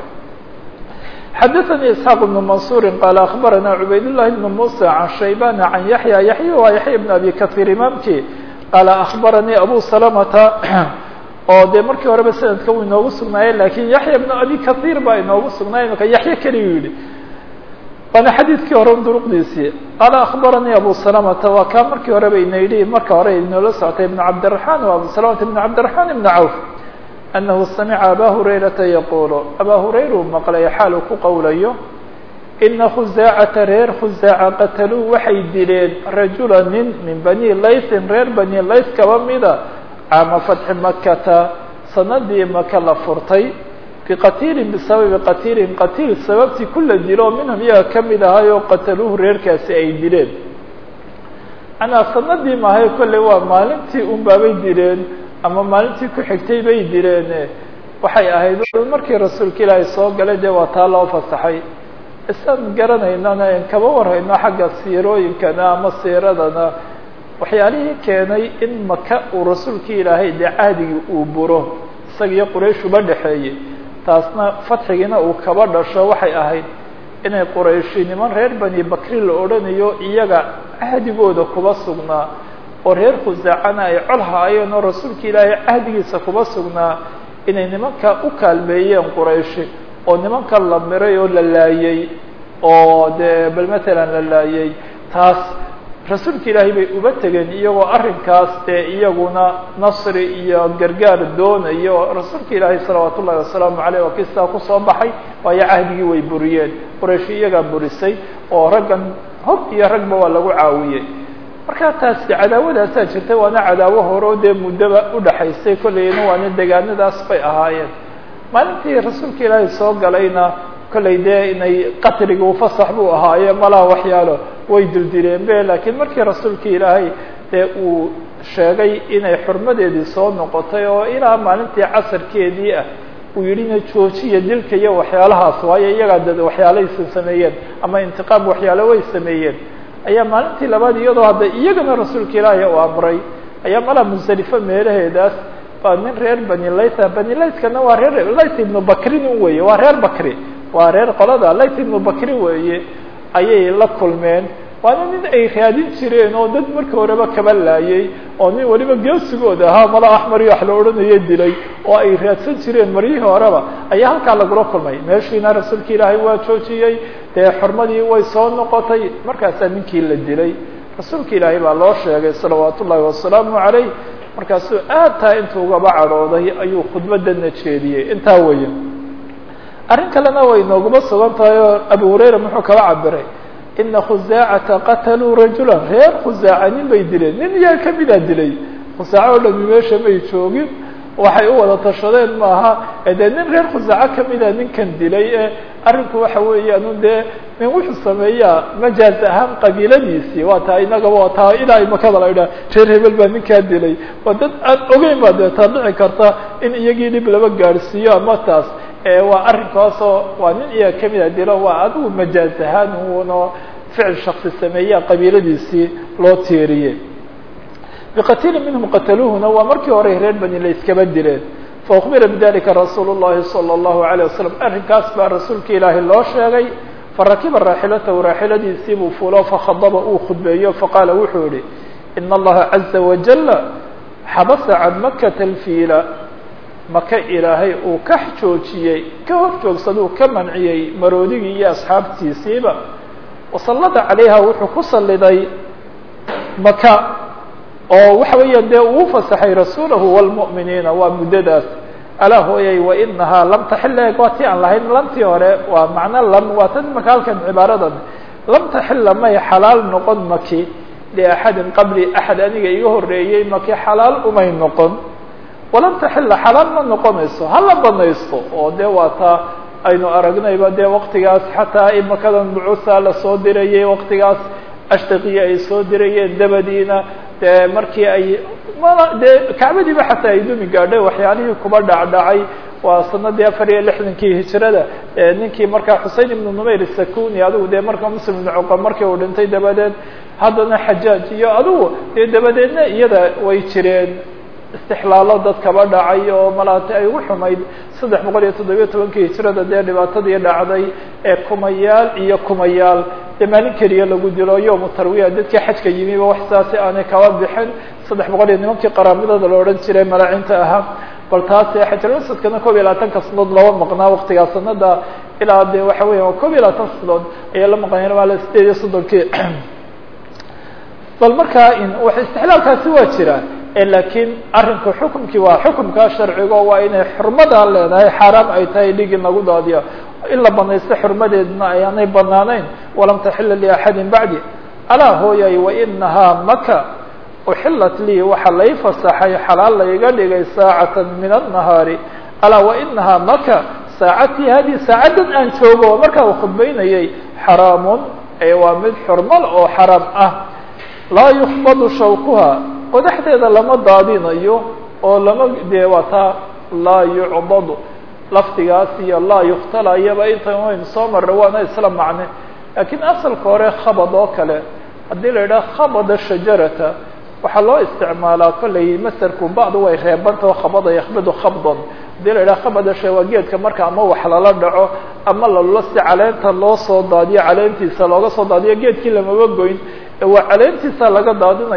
xadaثnii isxaaq بn mansuri qaala akhbarana cubayd الlahi bn musa can shaybana can yaحya yaحya waa yaحya bn abi kaثيir imaamkii qaala akhbaranii abu salamata oo dee markii horeba sanadka uu inoogu sugnaaye lakin yaحya bn abi kaثيir baa inoogu sugnaaya imaka yaحya keliyu yihi waana xadiidkii hore duruqdiisii qaala akhbaranii abu salamata waa kaa markii horeba ina yidhi marka hore inoola soctay ibn cabdالرaحman o abu salamata ibn cabdالرaحman ibn cawf anahu samica aba hurayrata yaqulu abaa hurayru maqlay xaalu ku qowlayo ina khuzaacata reer khuzaaca qataluu waxay dileen rajula nin min bani laysin reer bani lays kaba mida caama fatxi makata sanadii maka la furtay biqatiilin bisababi qatiilin qatiil sababtii kula dilo minhum iyaga kamid ahayoo qataluuhu reerkaasi ay dileen anaa sanadii maahay kolley waa maalintii un baabay dileen ama maalintii ku xigtay bay dileen waxay ahayd markii rasuulka ilaahay soo galay dee waa taa loo fasaxay isaan garanaynana en kaba warhayno xagga siirooyinkana ama siiradana waxyaalihii keenay in maka uu rasuulkii ilaahay dee cahdigii uu buro isaga iyo quraysh uba dhexeeyey taasna fatxigiina uu kaba dhasho waxay ahayd inay qurayshi niman reer bani bakri la odhanayo iyaga cahdigooda kuba sugnaa oo reer khusaacana ay col haayeen oo rasuulka ilaahay cahdigiisa kuba sugnaa inay nimanka u kaalmeeyeen qurayshi oo nimanka la miray oo la laayay oo dee bal matalan la laayay taas rasuulka ilaahay bay uba tegeen iyagoo arrinkaas dee iyaguna nasri iyo gargaar doonayo rasuulka ilaahay salawaat ullahi wasalaamu caleyh waa kistaa kusoo baxay waayo cahdigii way buriyeen qurayshi iyagaa burisay oo raggan hog iyo ragba waa lagu caawiyey markaa taasi cadaawadaasaa jirtay waana cadaawo hore oo dee muddoba udhaxaysay kollayna waana degaanadaas bay ahaayeen maalintii rasuulka ilaahay soo galayna kollay dee inay qatrigu fasax buu ahaaye malaha waxyaalo way dildileen be laakiin markii rasuulka ilaahay dee uu sheegay inay xurmadeedii soo noqotay oo ilaa maalintii casarkeedii ah uu yidhina joojiya dilka iyo waxyaalahaas waayo iyagaa dad waxyaalahaysan sameeyeen ama intiqaam waxyaalo way sameeyeen ayaa maalintii labaad iyadoo hadda iyagana rasuulka ilaahay uu amray ayaa malaha musdalifo meelaheedaas baa nin reer bani laytha bani laythkana waa reer layth ibnu bakrin weeye waa reer bakri waa reer qolada layth ibnu bakri weeye ayay la kulmeen waana nin ay raadin jireen oo dad markii horeba kaba laayay oo nin waliba geesigooda ahaa mala axmar iyo wax la odhanayo dilay oo ay raadsan jireen maryihii horeba ayaa halkaa lagula kulmay meeshiina rasuulka ilaahay waa joojiyey dee xurmadii way soo noqotay markaasaa ninkii la dilay rasuulka ilaahay baa loo sheegay salawaat ullahi wasalaamu caleyh markaasuu aad taa intuu ugaba cadhooday ayuu khudbadana jeediyey intaa weya arrin kalena way nooguma sugan tahay oo abu hurayra muxuu kaba cabiray ina khusaacata qataluu rajula reer khusaaca nin bay dileen nin iyaa kamidaa dilay khusaaco o dhami meesha may joogin waxay u wada tashadeen maaha dee nin reer khusaaco kamida ninkan dilay e arrinku waxa weeyaan un dee nin wuxuu sameeyaa majaaz ahaan qabiiladiisii waa taa inagaba waa taa ilaa imakada la idhaha reer hebel baa ninkaa dilay waa dad aan ogeyn baa dee taa dhici karta in iyagii dhib laba gaadhsiiyo ama taas waa arrinkaasoo waa nin iyaga kamida dilo waa adigu majaaz ahaan uno ficil shaksi sameeyaa qabiiladiisii loo tiiriyey biqatiili minhum qataluuhuna waa markii hore reer bani layskaba dileen faukbira bidalika rasuulu llahi salى اllahu alayه wasalam arrinkaas baa rasuulka ilaahay loo sheegay farakiba raaxilatahu raaxiladiisii buu fulo fakhadaba uu khudbeeyo faqaala wuxuu yihi ina allaha caza wajala xabasa can makata alfiila maka ilaahay uu ka joojiyey ka hor joogsaduu ka manciyey maroodigii iyo asxaabtiisiiba wasallada calayha wuxuu ku saliday maka oo waxa weeya dee uu fasaxay rasuulahu wاlmu'miniina waa muddadaas alaa hooyay wainahaa lam taxila waa ti aan lahayn lamtii hore waa macno lam waa tan maka halkan cibaaradan lam taxila may xalaal noqon maki liaxadin qabli axad aniga iga horeeyey maki xalaal umay noqon walam taxila xalaal ma noqonayso hala banaysto oo dee waa taa aynu aragnayba dee waktigaas xataa imakadan bucusa lasoo dirayay waktigaas ashtaqiya ay soo dirayeen dabadiina dee markii ay dee kacbadiiba xataa ay dumi gaadhay waxyaalihii kuba dhacdhacay waa sanadii afar iyo lixdankii hijrada ninkii markaa xusein ibnu numayr sakuni adigu dee marka muslim ibnu cuqa markii uu dhintay dabadeed haddana xajaaj iyo adigu dee dabadeedna iyada way jireen istixlaalo dad kaba dhacay oo malaati ay ugu xumayd saddex boqol iyo toddobiyo tobankii hijrada dee dhibaatadii dhacday ee kumayaal iyo kumayaal dee maalin keliya lagu dilo yowmu tarwiya dadkii xajka yimiba wax saasi aanay kaba bixin saddex boqol iyo nimankii qaraamidada la odhan jiray malacinta ahaa bal taasi xajaruasadkana koob iyo labaatanka sanadood laba maqnaa waktigaa sanada ilaa dee waxa weya koob iyo labaatan sanadood ayaa la maqnay maala sideed iyo soddonkii bal markaa in wax istixlaalkaasi waa jira lakiin arrinku xukumkii waa xukumka sharcigo waa inay xurmada leedahay xaaraam ay tahay dhig in lagu daadiyo in la banaysto xurmadeedna ayaanay banaanayn walam taxila liaxadin bacdi alaa hooyay wainahaa maka uxilat lii waxa lay fasaxay xalaal layga dhigay saacatan min annahaari alaa wainahaa maka saacatii hadii saacaddan aan joogo markaa uu khudbaynayay xaraamun ee waa mid xurmal oo xaraam ah laa yukbadu shawkuha qodaxdeeda lama daadinayo oo lama dee wataa laa yucbadu laftigaas iyo laa yukhtalayaba intan waynu soo marra waana isla macne laakiin asalka hore khabad oo kale haddii la yidhaha khabada shajarata waxaa loo isticmaalaa kollay masarku bacdu way reebantao khabada yakbadu khabdan haddii la yidhaha khabada shay waa geedka marka ama wax lala dhaco ama lalula si caleenta loo soo daadiyo caleentiisa looga soo daadiyo geedkii lamaba goyn waa caleentiisa laga daadinaya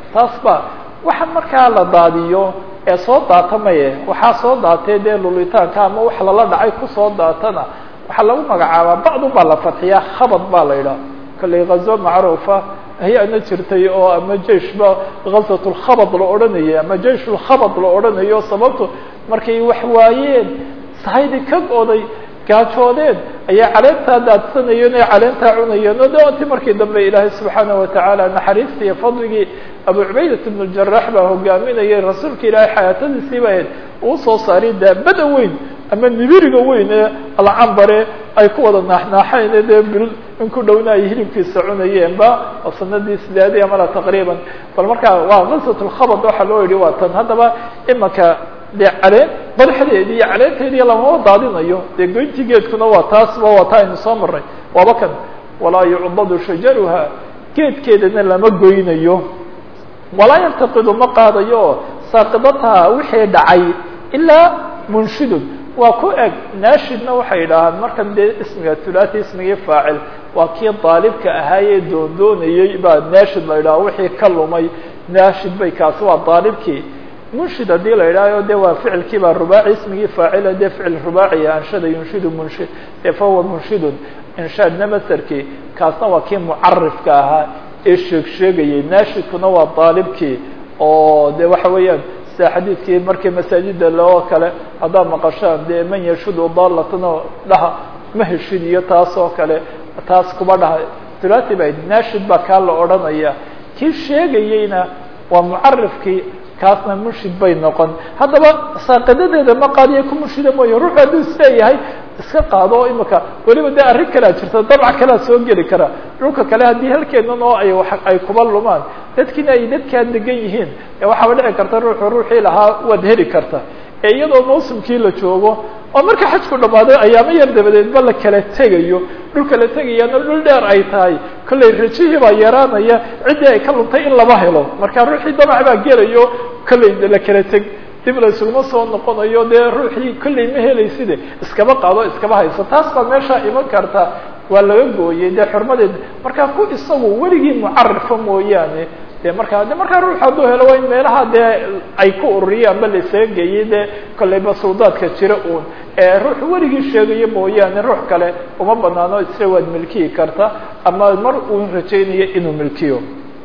taas ba waxa markaa la daadiyo ee soo daatamaye waxaa soo daatay dee lulitaanka ama wax lala dhacay ku soo daatana waxaa lagu magacaabaa bacdu baa la fadxiyaa khabad baa la yidhaha kalley ghazo macruufa hay-ana jirtay oo ama jeyshba ghazatulkhabad la odhanayay ama jeyshulkhabad la odhanayo sababto markay wax waayeen sahaydi ka goday gaajoodeen ayaa caleentaa daadsanayeen ee caleentaa cunayeen oo daanti markii dambe ilaahay subxaanaه watacaala naxariista iyo fadligii abu cubaydat ibn اljarax baa hogaaminayay rasuulka ilaahay xayaatadiisii ba ahayd uu soo saaray daabada weyn ama nibiriga weyn ee alcambare ay ku wada naaxnaaxayn dee bil in ku dhowna ay hilibkiisa cunayeenba oo sanadii sideedii amala taqriiban bal markaa waa qisatulkhabad waxa loo yidhi waa tan haddaba imanka dee caleen madaxdeedii iyo caleenteedii lamama daadinayo dee goyntigeedkuna waa taasba waa taa aynu soo maray waaba kan walaa yucdadu shajaruha geedkeedana lama goynayo walaa yartaqidu ma qaadayo saaqidataha wixii dhacay ilaa munshidun waa ku eg naashidna waxay idhaahaan markan dee ismiga thulathi ismigii faacil waa kii daalibka ahaayee doondoonayey baa naashid la idhaha wixii ka lumay naashid bay kaasi waa daalibkii munshid haddii la idhaaho de waa ficilkii baa rubaaci ismigii faacila dee ficil rubaaciya anshada yunshidu munshid dee fahuwa munshidun inshaadna masarkii kaasna waa kii mucarifka ahaa ee sheeg sheegayay naashidkuna waa daalibkii oo de waxa weeyaan sida xadiidkii markii masaajida loo kale haddaad maqashaan dee man yashudu daalatana dhaha ma heshid iyo taas oo kale taas kuba dhaha thulathi ba naashid baa kaa la odhanaya kii sheegayeyna waa mucarifkii kaasna munshid bay noqon haddaba saaqadadeeda ma qaadiya ku munshida mooye ruux hadduu isleeyahay iska qaado oo imika weliba dee arrin kalea jirta dabca kalea soo geli kara dhulka kale haddii halkeedan oo ay ay kuba lumaan dadkiina ay dadkaa degan yihiin ee waxaaba dhici karta ruuxu ruuxii lahaa waad heli karta ee iyadoo mawsimkii la joogo oo marka xajku dhammaaday ayaamo yar dabadeed ba la kala tegayo dhulka la tegayaana dhul dheer ay tahay kollay rajihii baa yaraanaya ciddii ay ka luntay in lama helo marka ruuxii damac baa gelayo kollay la kala teg dib la isuguma soo noqonayo dee ruuxii kollay ma helayside iskaba qaado iskaba hayso taas baa meeshaa iman karta waa laga gooyey dee xurmadeed markaa ku isagu weligii mucarifa mooyaane de markaa de markaa ruux hadduu helo waa in meelaha dee ay ku ururiyaan ba la isaga geeyey dee kollay basuudaadka jira uun ee ruux weligii sheegayo mooyaane ruux kale uma banaano isla waad milkiyi karta ama mar uu rajaynayo inuu milkiyo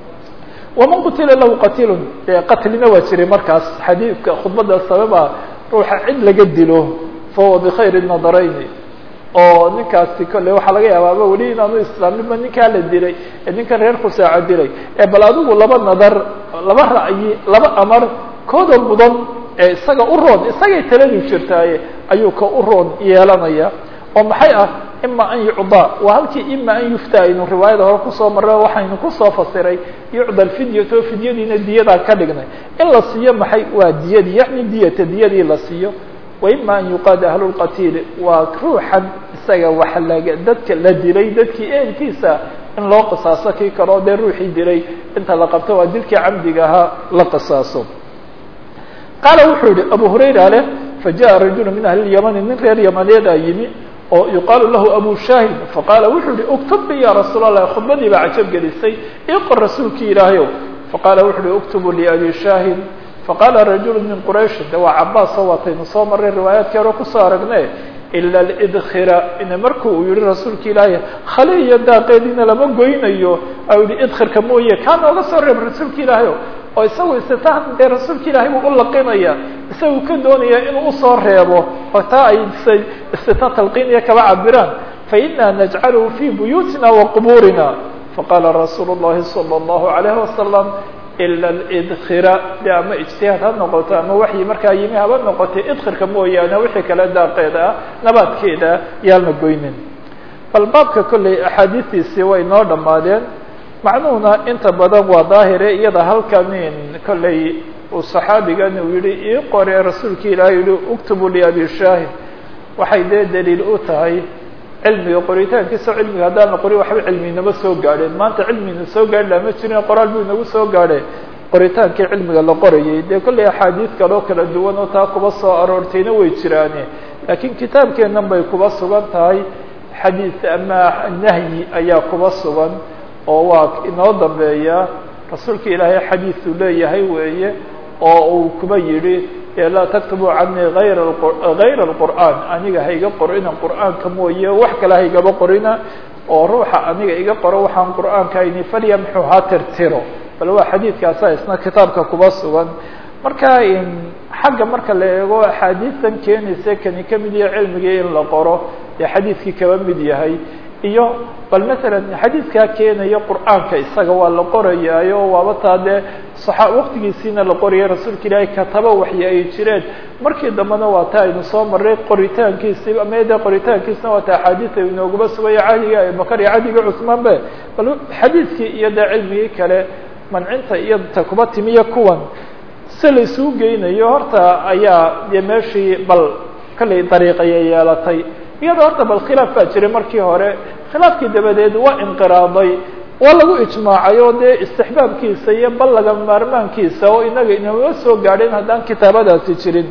waman qutila lahu qatilun dee qatlina waa jiray markaas xadiidka khudbada sababa ruuxa cid laga dilo fahuwa bikhayri nadarayni oo ninkaasi kolley waxaa laga yaabaaba weli inaanu islaamnima ninkaa la dilay ee ninkan reer khusaaco dilay ee bal adigu laba nadar laba ra'yi laba amar kooda mudan ee isaga u roon isagay taladu jirtaaye ayuu ka u roon yeelanaya oo maxay ah ima an yucda waa halkii ima an yufta aynu riwaayada hore kusoo marre waxaynu kusoo fasiray yucda alfidyatoo fidyadiina diyadaa ka dhignay in la siiyo maxay waa diyadii yacni diyata diyadii la siiyo waima an yuqaada ahlu lqatiili waa ruuxan isaga wax laga dadka la dilay dadkii ehelkiisa in loo qisaaso kii kaloo dee ruuxii dilay inta la qabto waa dilkii camdiga ahaa la qisaaso qaala wuxuu yihi abu hurayra leh fajaءa rajulu min ahli اlyamani nin reer yamaneedaa yimi oo yuqaalu lahu abu shaahid faqaala wuxuu yihi uktub bi ya rasuul allah khudbadii baa cajab gelisay iqor rasuulkii ilaahayow faqaala wuxuu yihi uktubu liabi shaahid faqaala rajulu min qurayshi de waa cabaas oo waataynu soo marray riwaayaadkii hore kusoo aragne ila alidkhira ina marku uu yihi rasuulka ilaahay khali iyo daaqeediina lama goynayo au yihi idkhirka mooye kaa nooga soo reeb rasuulka ilaahayo oo isagu istitahan dee rasuulka ilaahay buu u laqinaya isagu ka doonaya inuu usoo reebo oo taa ay istita talqiiniya kaba cabiraan faina najcaluhu fi buyuutina wa qubuurina faqaala rasuulu llahi salى اllahu alayhi wasalam ila alidkhira de ama ijtihaad ha noqoto ama waxyi markaa yimi haba noqotay idkhirka mooyaane wixii kale daaqeeda ah nabaadkeeda yaalna goynin bal baabka kolley axaadiistiisii way noo dhammaadeen macnuhuna inta badan waa daahire iyada halkanin kolley uu saxaabigan uu yihi ii qore rasuulka ilaahay yihi uktubu liabi shaahid waxay dee daliil u tahay cilmiga qoritaankiisa cilmiga haddaan la qorin waxba cilmi inama soo gaadheen maanta cilmina soo gaadhi lama jirin qoraal buu inagu soo gaadhay qoritaankii cilmiga la qorayay dee kolley axaadiis kaloo kala duwan oo taa kuba soo aroortayna way jiraane laakiin kitaabkeennan bay kuba sugan tahay xadiis ama nahyi ayaa kuba sugan oo waa inoo dambeeya rasuulka ilaahay xadiiثuu leeyahay weeye oo uu kuba yidhi laa taktubuu canii ayra hayra الqur'an aniga hayga qorina qur'aanka mooye wax kale haygaba qorina oo ruuxa aniga iga qoro waxaan qur'aanka ayni falyamxu ha tirtiro bal waa xadiidkaasa isna kitaabka kuba sugan marka xagga marka la eego axaadiistan keenaysa kani kamid yahay cilmigii in la qoro dee xadiidkii kaba mid yahay iyo bal masalan xadiidkaa keenaya qur'aanka isaga waa la qorayaayo waaba taa dee saxa waqtigiisiina la qorayay rasuulka ilaahay kataba waxyi ay jireen markii dambena waa taa aynu soo maray qoritaankiisii ama dee qoritaankiisna waa taa axaadiis ay inooguba sugaya cahdiga abubakar iyo cahdiga cusmaan be bal xadiidkii iyo dee cilmigii kale mancinta iyo ta kuba timiya kuwan si la isugu geynayo horta ayaa dee meeshii bal kallay dariiqayay yeelatay iyadoo horta bal khilaaf baa jiray markii hore khilaafkii dabadeed waa inqiraaday waa lagu ijmaacay oo dee istixbaabkiisa iyo bal laga maarmaankiisa oo inaga inama soo gaadheen haddaan kitaabadaasi jirin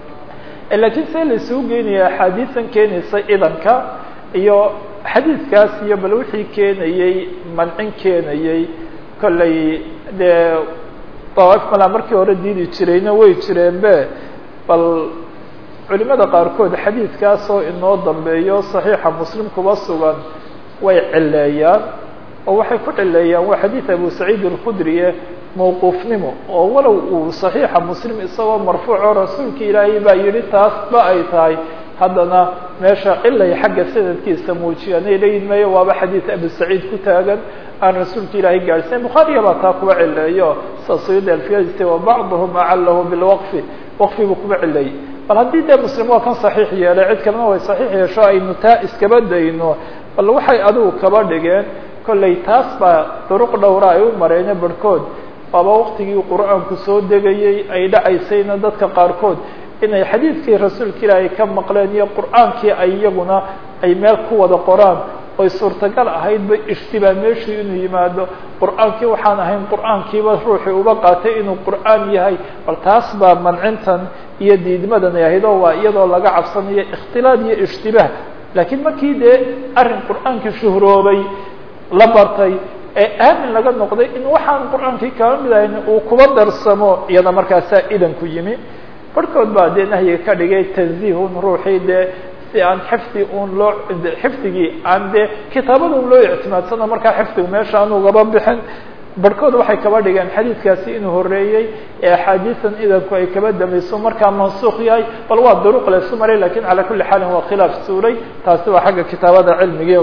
laakiin see la isugu geynaya axaadiisan keenaysa idanka iyo xadiidkaas iyo bal wixii keenayey mancin keenayey kollay dee dawaaif malaa markii hore diidi jirayna way jireen be bal culimada qaarkood xadiidkaasoo inoo dambeeyo صaxiixa muslim kuba sugan way cileeyaan oo waxay ku cileeyaan waa xadiid abu saciid الkhudriye mawquufnimo oo walow uu صaxiixa muslim isagoo marfuuco rasuulka ilaahay baa yihi taas ba ay tahay haddana meesha cilay xagga sanadkiisa muujiyaan ay leeyihin mayo waaba xadiid abu saciid ku taagan aan rasuulka ilaahay gaadhsiin bukhaariya baa taa kuba cileeyo sasuyada alfiyadiste wabacduhum acalahu bilwaqfi waqfigu kuba cileeyey bal haddii dee muslim waa kan saxiix yeelay cid kalena way saxiix yeesho aynu taa iskaba dayno bal waxay adigu kaba dhigeen kollay taas baa duruq dhowra ay u mareene barhkood waaba waqtigii qur'aanku soo degayey ay dhacaysayna dadka qaarkood inay xadiidkii rasuulka ilaahay ka maqleen iyo qur'aankii ay iyaguna ay meel ku wada qoraan oy suurtagal ahayd bay ishtibaa meeshii inuu yimaado qur'aankii waxaan ahayn qur'aankiiba ruuxii uba qaatay inuu qur'aan yahay bal taas baa mancintan iyo diidmadan ay ahayd oo waa iyadoo laga cabsanayo ikhtilaad iyo ishtibaah laakiin markii dee arrin qur'aankii shuhroobay la bartay ee aamin laga noqday in waxaan qur'aankii kaba mid ahayn uu kuba darsamo iyada markaasaa idanku yimi barhkood baa dee nahyiga ka dhigay tanziihun ruuxii dee si aan xifdi un loo xifdigii aan dee kitaabada un loo ictimaadsano markaa xifdigu meesha aan ugaba bixin barhkood waxay kaba dhigeen xadiidkaasi inuu horeeyey ee axaadiisan idanku ay kaba damayso markaa mansuuq yahay bal waa duruq laysu maray lakin calaa kuli xaalin waa khilaaf suuray taasi waa xagga kitaabada cilmigii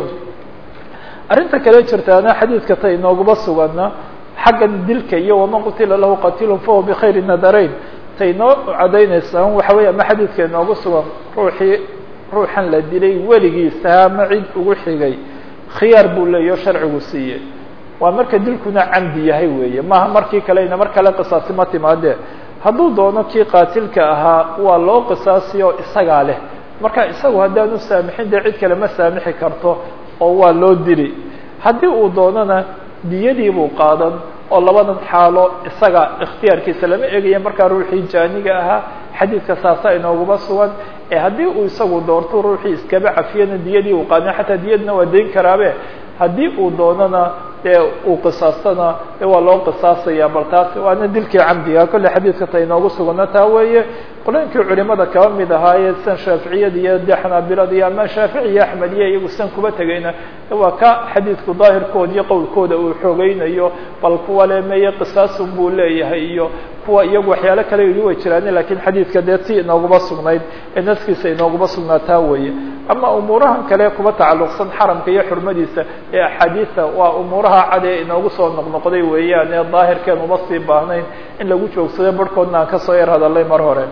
arrinta kale jirtaana xadiidka ta inoogaba sugana xagga dilka iyo waman qutila lahu qatilun fahuwa bikhayri nadarayn ta inoo cadaynaysaa waxa weeye ama xadiidka inoogu sugan ruuxii ruuxan la dilay weligiisa ama cid ugu xigay khiyaar buu leeyaho sharcigu siiyey waa marka dilkuna camdi yahay weeye maaha markii kalena mar kale qisaasi ma timaadee hadduu doono kii qaatilka ahaa waa loo qisaasiyo isagaa leh marka isagu haddaanu saamixin dee cid kale ma saamixi karto oo waa loo dili haddii uu doonana diyadii buu qaadan oo labadan xaalo isaga ikhtiyaarkiisa lama eegaya markaa ruuxii jaaniga ahaa xadiidka saasa inooguma sugan ee haddii uu isagu doorto ruuxii iskaba cafiyana diyadii uu qaadan xataa diyadna waa dayn karaabe haddii uu doonana dee uu qisaastana dee waa loo qisaasaya bal taas waana dilkii camdiga kolle xadiidka ta inoogu sugana taa weeye qolooyinkii culimada kaba mid ahaaye san shaaficiyada iyo dee xanaabilada iyo ama shaafici iyo axmediya iyagu san kuba tegayna waa ka xadiidku daahirkooda iyo qowlkooda uu xoogeynayo bal kuwa le meye qisaasun buu leeyahay iyo kuwa iyagu waxyaalo kale yidhi way jiraan lakin xadiidka dee ti inooguma sugnayd ee naskiisa inooguma sugnaa taa weeye ama umuurahan kale kuba tacalluqsan xaramka iyo xurmadiisa ee axaadiista waa umuuraha cad ee inoogu soo noqnoqday weeyaan ee daahirkeen uma sii baahnayn in lagu joogsado barhkoodna aan kasoo yar hadalay mar hore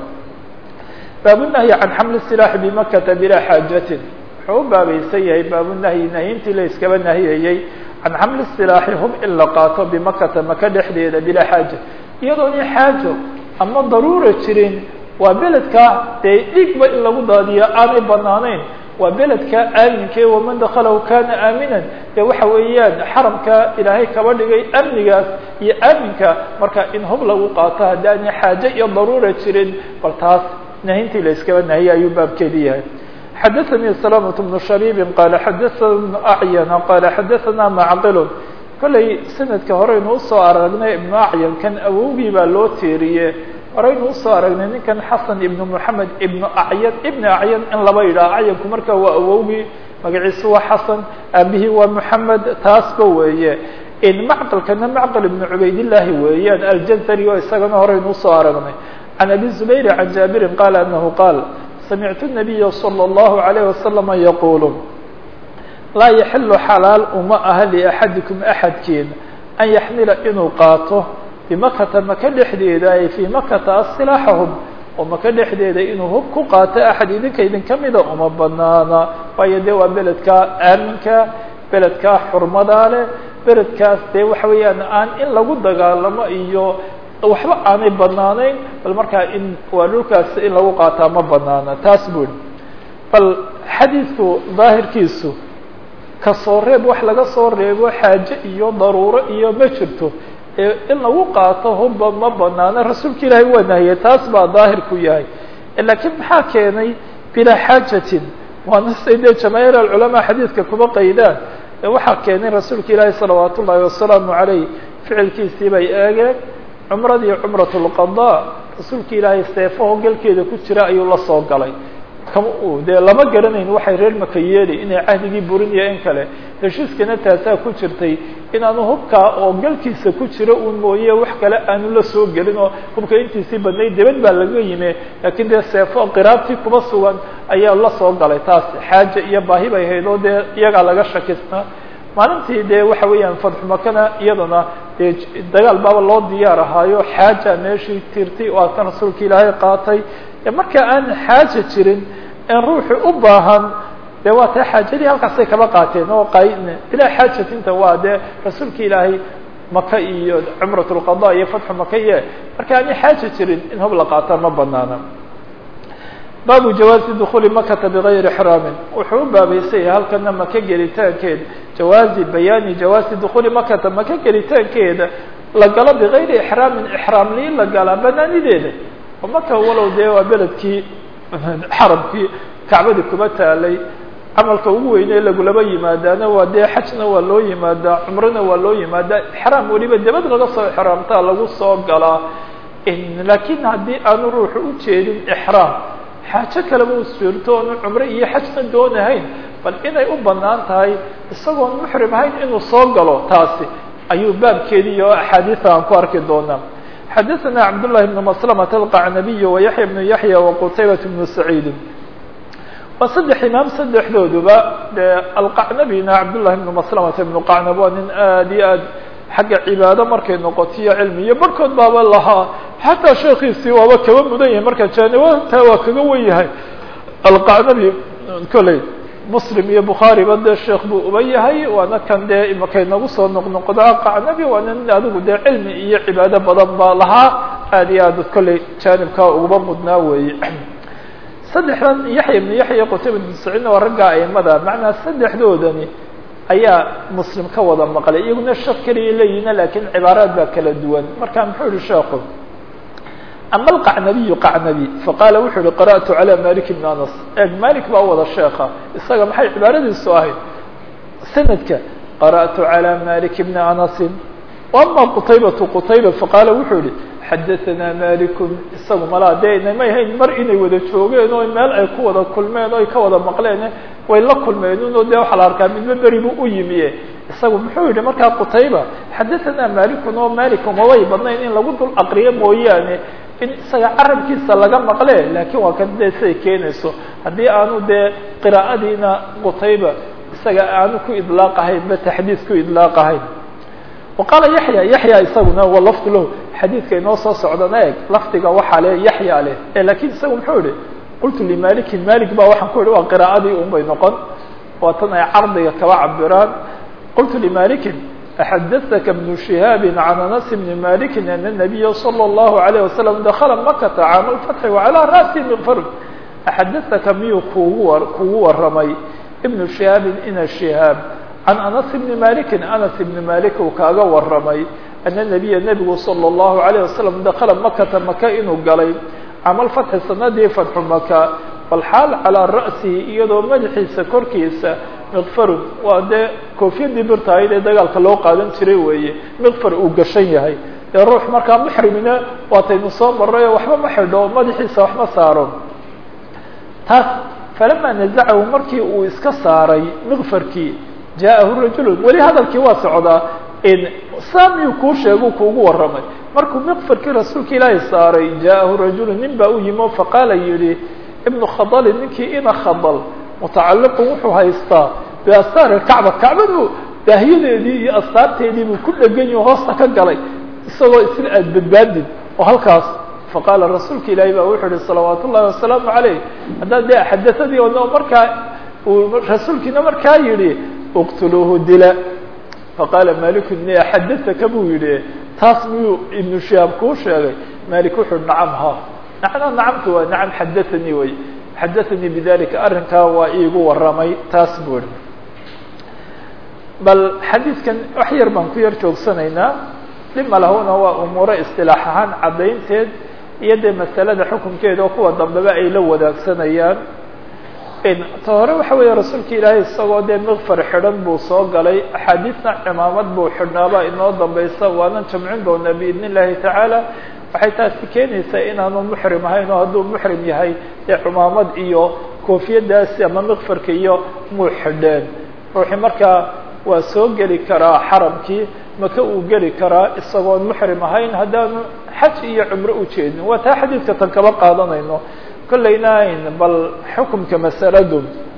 baabunahyi can xamli silaaxi bimakata bilaa xaajatin wuxuu u baabaysan yahay baabunahyi nahyintii la iskaba nahiyayey can xamli silaaxi hub in la qaato bimakata maka dhexdeeda bilaa xaaja iyadoon i xaajo ama daruura jirin waa beledka dee dhigba in lagu daadiyo aanay banaanayn waa beledka aaminka e waman dakhalahu kana aaminan dee waxa weeyaan xaramka ilaahay kaba dhigay amnigaas iyo aaminka marka in hub lagu qaato haddaani xaaje iyo daruura jirin bal taas nahintii la iskaba nahiyay ayuu baabkeedi yahay xadaثnي سلامة بن شhبيب qال xadaثna بن أعyن qال xadaثna معqل kollay sanadka horeynu usoo aragnay ibnu acyan kan awowgii baa loo tiiriye horeynu usoo aragnay ninkan xasan ibnu moxamed ibnu acyan ibnu acyan in laba yidhaha acyanku marka waa awowgii magaciisu waa xasan aabihii waa moxamed taasba weeye macqalkana macqal ibnu cubaydillaahi weeyaan aljazari oo isagana horeynu usoo aragnay can abi zubayr can jaabirin qaala anahu qaal samictu nabiya salى اllahu alayh wasalama yaqulu laa yaxilu xalaal uma aha liaxadikum axadkiin an yaxmila inuu qaato bimakata maka dhexdeeda ay fii makata asilaaxahum oo maka dhexdeeda inuu hub ku qaato axad idinka idin kamida uma banaana waayo dee waa beledkaa aaminka beledkaa xurmadaa leh beledkaas dee waxa weeyaan aan in lagu dagaalamo iyo waxba aanay banaanayn bal markaa in waa dhulkaas in lagu qaataa ma banaana taas buri bal xadiidku daahirkiisu kasoo reeb wax laga soo reebo xaaje iyo daruuro iyo ma jirto in lagu qaato hubba ma banaana rasuulka ilaahay waa nahiyey taas baa daahir ku yahay laakiin maxaa keenay bilaa xaajatin waana say dee jamaahiir alculamaa xadiidka kuma qaydaan waxaa keenay rasuulka ilaahay salawaat ullaahi wasalaamu calayh ficilkiisii bay eegeen cumradii cumrat lqadaa rasuulka ilaahay seefaho galkeeda ku jira ayuu la soo galay kama dee lama garanayn waxay reer maka yeeli inay cahdigii burinaya in kale heshiiskana taasaa ku jirtay inaanu hubkaa oo galkiisa ku jiro uun mooye wax kale aanu la soo gelin oo hubka intiisii badnay debad baa laga yime laakiin dee seefo qiraabtii kuma sugan ayaa la soo galay taas xaaje iyo baahi bay hayd oo dee iyagaa laga shakisnaa maalintii dee waxa weeyaan fadxu makana iyadana dee dagaal baaba loo diyaar ahaayo xaaja meeshii tirtay oo akan rasuulka ilaahay qaatay marka aan xaaja jirin in ruuxu u baahan dee waa taa xaajadii halkaasay kaba qaateen oo bilaa xaajatinta waa dee rasuulka ilaahay maka iyo cumrat lqada iyo fatxu maka iyo marka aanay xaaja jirin in hub la qaata ma banaana baabu jawaazi dukhuuli makata bigayri xraamin wuxuu u baabaysay halkana maka gelitaankeed jawaazi bayaani jawaazi dukhuuli makata maka gelitaankeeda la galo bigayri ixraamin ixraam liin la galaa banaanideeda oo maka walow dee waa beledkii xaramkii kacbadii kuma taalay camalka ugu weyne lagulaba yimaadaana waa dee xajna waa loo yimaadaa cumrona waa loo yimaadaa ixraam weliba debad laga soo ixraamtaa lagu soo galaa laakiin haddii aanu ruuxu u jeedin ixraam xaajo kaleba u suurto oonu cumre iyo xajna doonahayn bal inay u banaan tahay isagoon muxrim ahayn inuu soo galo taasi ayuu baabkeedii iyo axaadiisa aan ku arki doonaa xadaثna cabdالlahi بn mslmة alqacnabiy وayaحya بn yaحya وqtaybaة بn saciid waa saddex imaam saddexdooduba dee alqacnabina cabdالlahi بn mslmة بn qacnab waa nin aad iyo aad xagga cibaado markay noqotiyo cilmi iyo barkood baaba lahaa xataa sheekiisii waaba kaba mudan yahay marka jaanibtaa waa kaga wen yahay alqacnabi koley muslim iyo bukhaariba dee sheekh buu uba yahay waana kan dee imakay nagu soo noqnoqdaa qacnabi waana nin adigu dee cilmi iyo cibaado badan baa lahaa aad iyo aad kolley jaanibkaa uguba mudnaa weeye saddexdan yaxya ibnu yaxya qutayba ibnu saciidna waa ragga aimada macnaa saddexdoodani ayaa muslim ka wada maqlay iyaguna shak keliya leeyihiin laakiin cibaaraad baa kala duwan marka muxuu yihi sheekhu ama alqacnabiyu qacnabi faqaala wuxuu yihi qara'tu calى malik bn anas eeg malik baa wada sheeka isaga maxay cibaaradiisu ahayd sanadka qara'tu calى malik bni anasin ama qutaybatu qutayba faqaala wuxuu yihi xadaثana malikun isagu malaa dee inamay hayn mar inay wada joogeen oo meel ay ku wada kulmeen o ay ka wada maqleen way la kulmeen uno dee waxaa la arkaa midba beri buu u yimiye isagu muxuu yihi markaa qutayba xadaثana malikun oo malik mabay badnayn in lagu dul aqriyo mooyaane in isaga carabkiisa laga maqle laakiin waa kan dee siday keenayso haddii aanu dee qiraa'adiina qutayba isaga aanu ku idlaaqahayn ba taxdiid ku idlaaqahayn waqaala yaxya yaxya isaguna wa lafdu lahu xadiidka inoo soo socdana eeg lafdiga waxaa le yaxya leh lakin isagu muxuu yihi qultu limalikin malik ba waxaan ku yihi waa qiraa'adii un bay noqon waa tan ay cardiga kaba cabiraan qultu limalikin أxadaثka بن شihاab عan أنس بن مالك أن النبy صلى الله عليه وسلم دkla مkة cاam الفتح وعalى رأسi مغfr أxadaثka miyuu kugu kugu waramay بن شihاab ina شihاab عan أنس بن مالك أنس بن مالك uu kaaga waramay أن النبy نبgu صلى الله عليه وسلم دkla مkةa maka inuu galay caam الفتح sanadii فتح maka bal xaal calىa ra'sihi iyadoo madaxiisa korkiisa miqfarun waa dee koofiyadii birta ahayd ee dagaalka loo qaadan jiray weeye miqfar uu gashan yahay dee ruux markaa muxrimina waataynu soo maray oo waxba ma xidho madaxiisa wax ma saaro taas falama nazacahu markii uu iska saaray miqfarkii jaahu rajulun weli hadalkii waa socdaa in saamiyu kuu sheegu kuugu warramay markuu miqfarkii rasuulka ilaahay saaray jaahu rajulun nin baa u yimo faqaala yihi ibnu khadali ninkii ina khadal mutacalliqun wuxuu haystaa biastaari kacba kacbadu daahiyadeedii iyo astaarteedii buu ku dhegan yaho hoosta ka galay isagoo isla aad badbaadid oo halkaas faqaala rasuulka ilaahay baa wuxuu yihi salawaat ullahi wasalaamu calayh haddaad dee xadasadii ono markaa uu rasuulkiina markaa yidhi uqtuluuhu dila faqaala maliku ni axadasaka buu yidhi taas miyuu ibnu shihaab kuu sheegay malik wuxuu nacam ha nacna nacamtu waa nacam xadaanii way xadaanii bidalika arrinkaa waa iigu warramay taas buu ihi bal xadiidkan wax yar baan ku yar joogsanaynaa dhima lahuna waa umuuro istilaax ahaan caddaynteed iyo dee masalada xukunkeeda oo kuwa dambeba ay la wadaagsanayaan ta hore waxa weeye rasuulka ilaahay isagoo dee miqfar xidhan buu soo galay axaadiisna cimaamad buu xidhnaaba inoo dambaysa waanan jamcin doonaa biidn illahi tacaala waxay taasi keenaysaa inaanu muxrim ahayn oo hadduu muxrim yahay dee cimaamad iyo koofiyadaasi ama miqfarka iyo muu xidheen ruuxii markaa waa soo geli karaa xaramkii maka uu geli karaa isagoon muxrim ahayn haddaanu xaj iyo cumro ujeedin waa taa xadiidka tan kaba qaadanayno kollayna ayn bal xukumka masaladu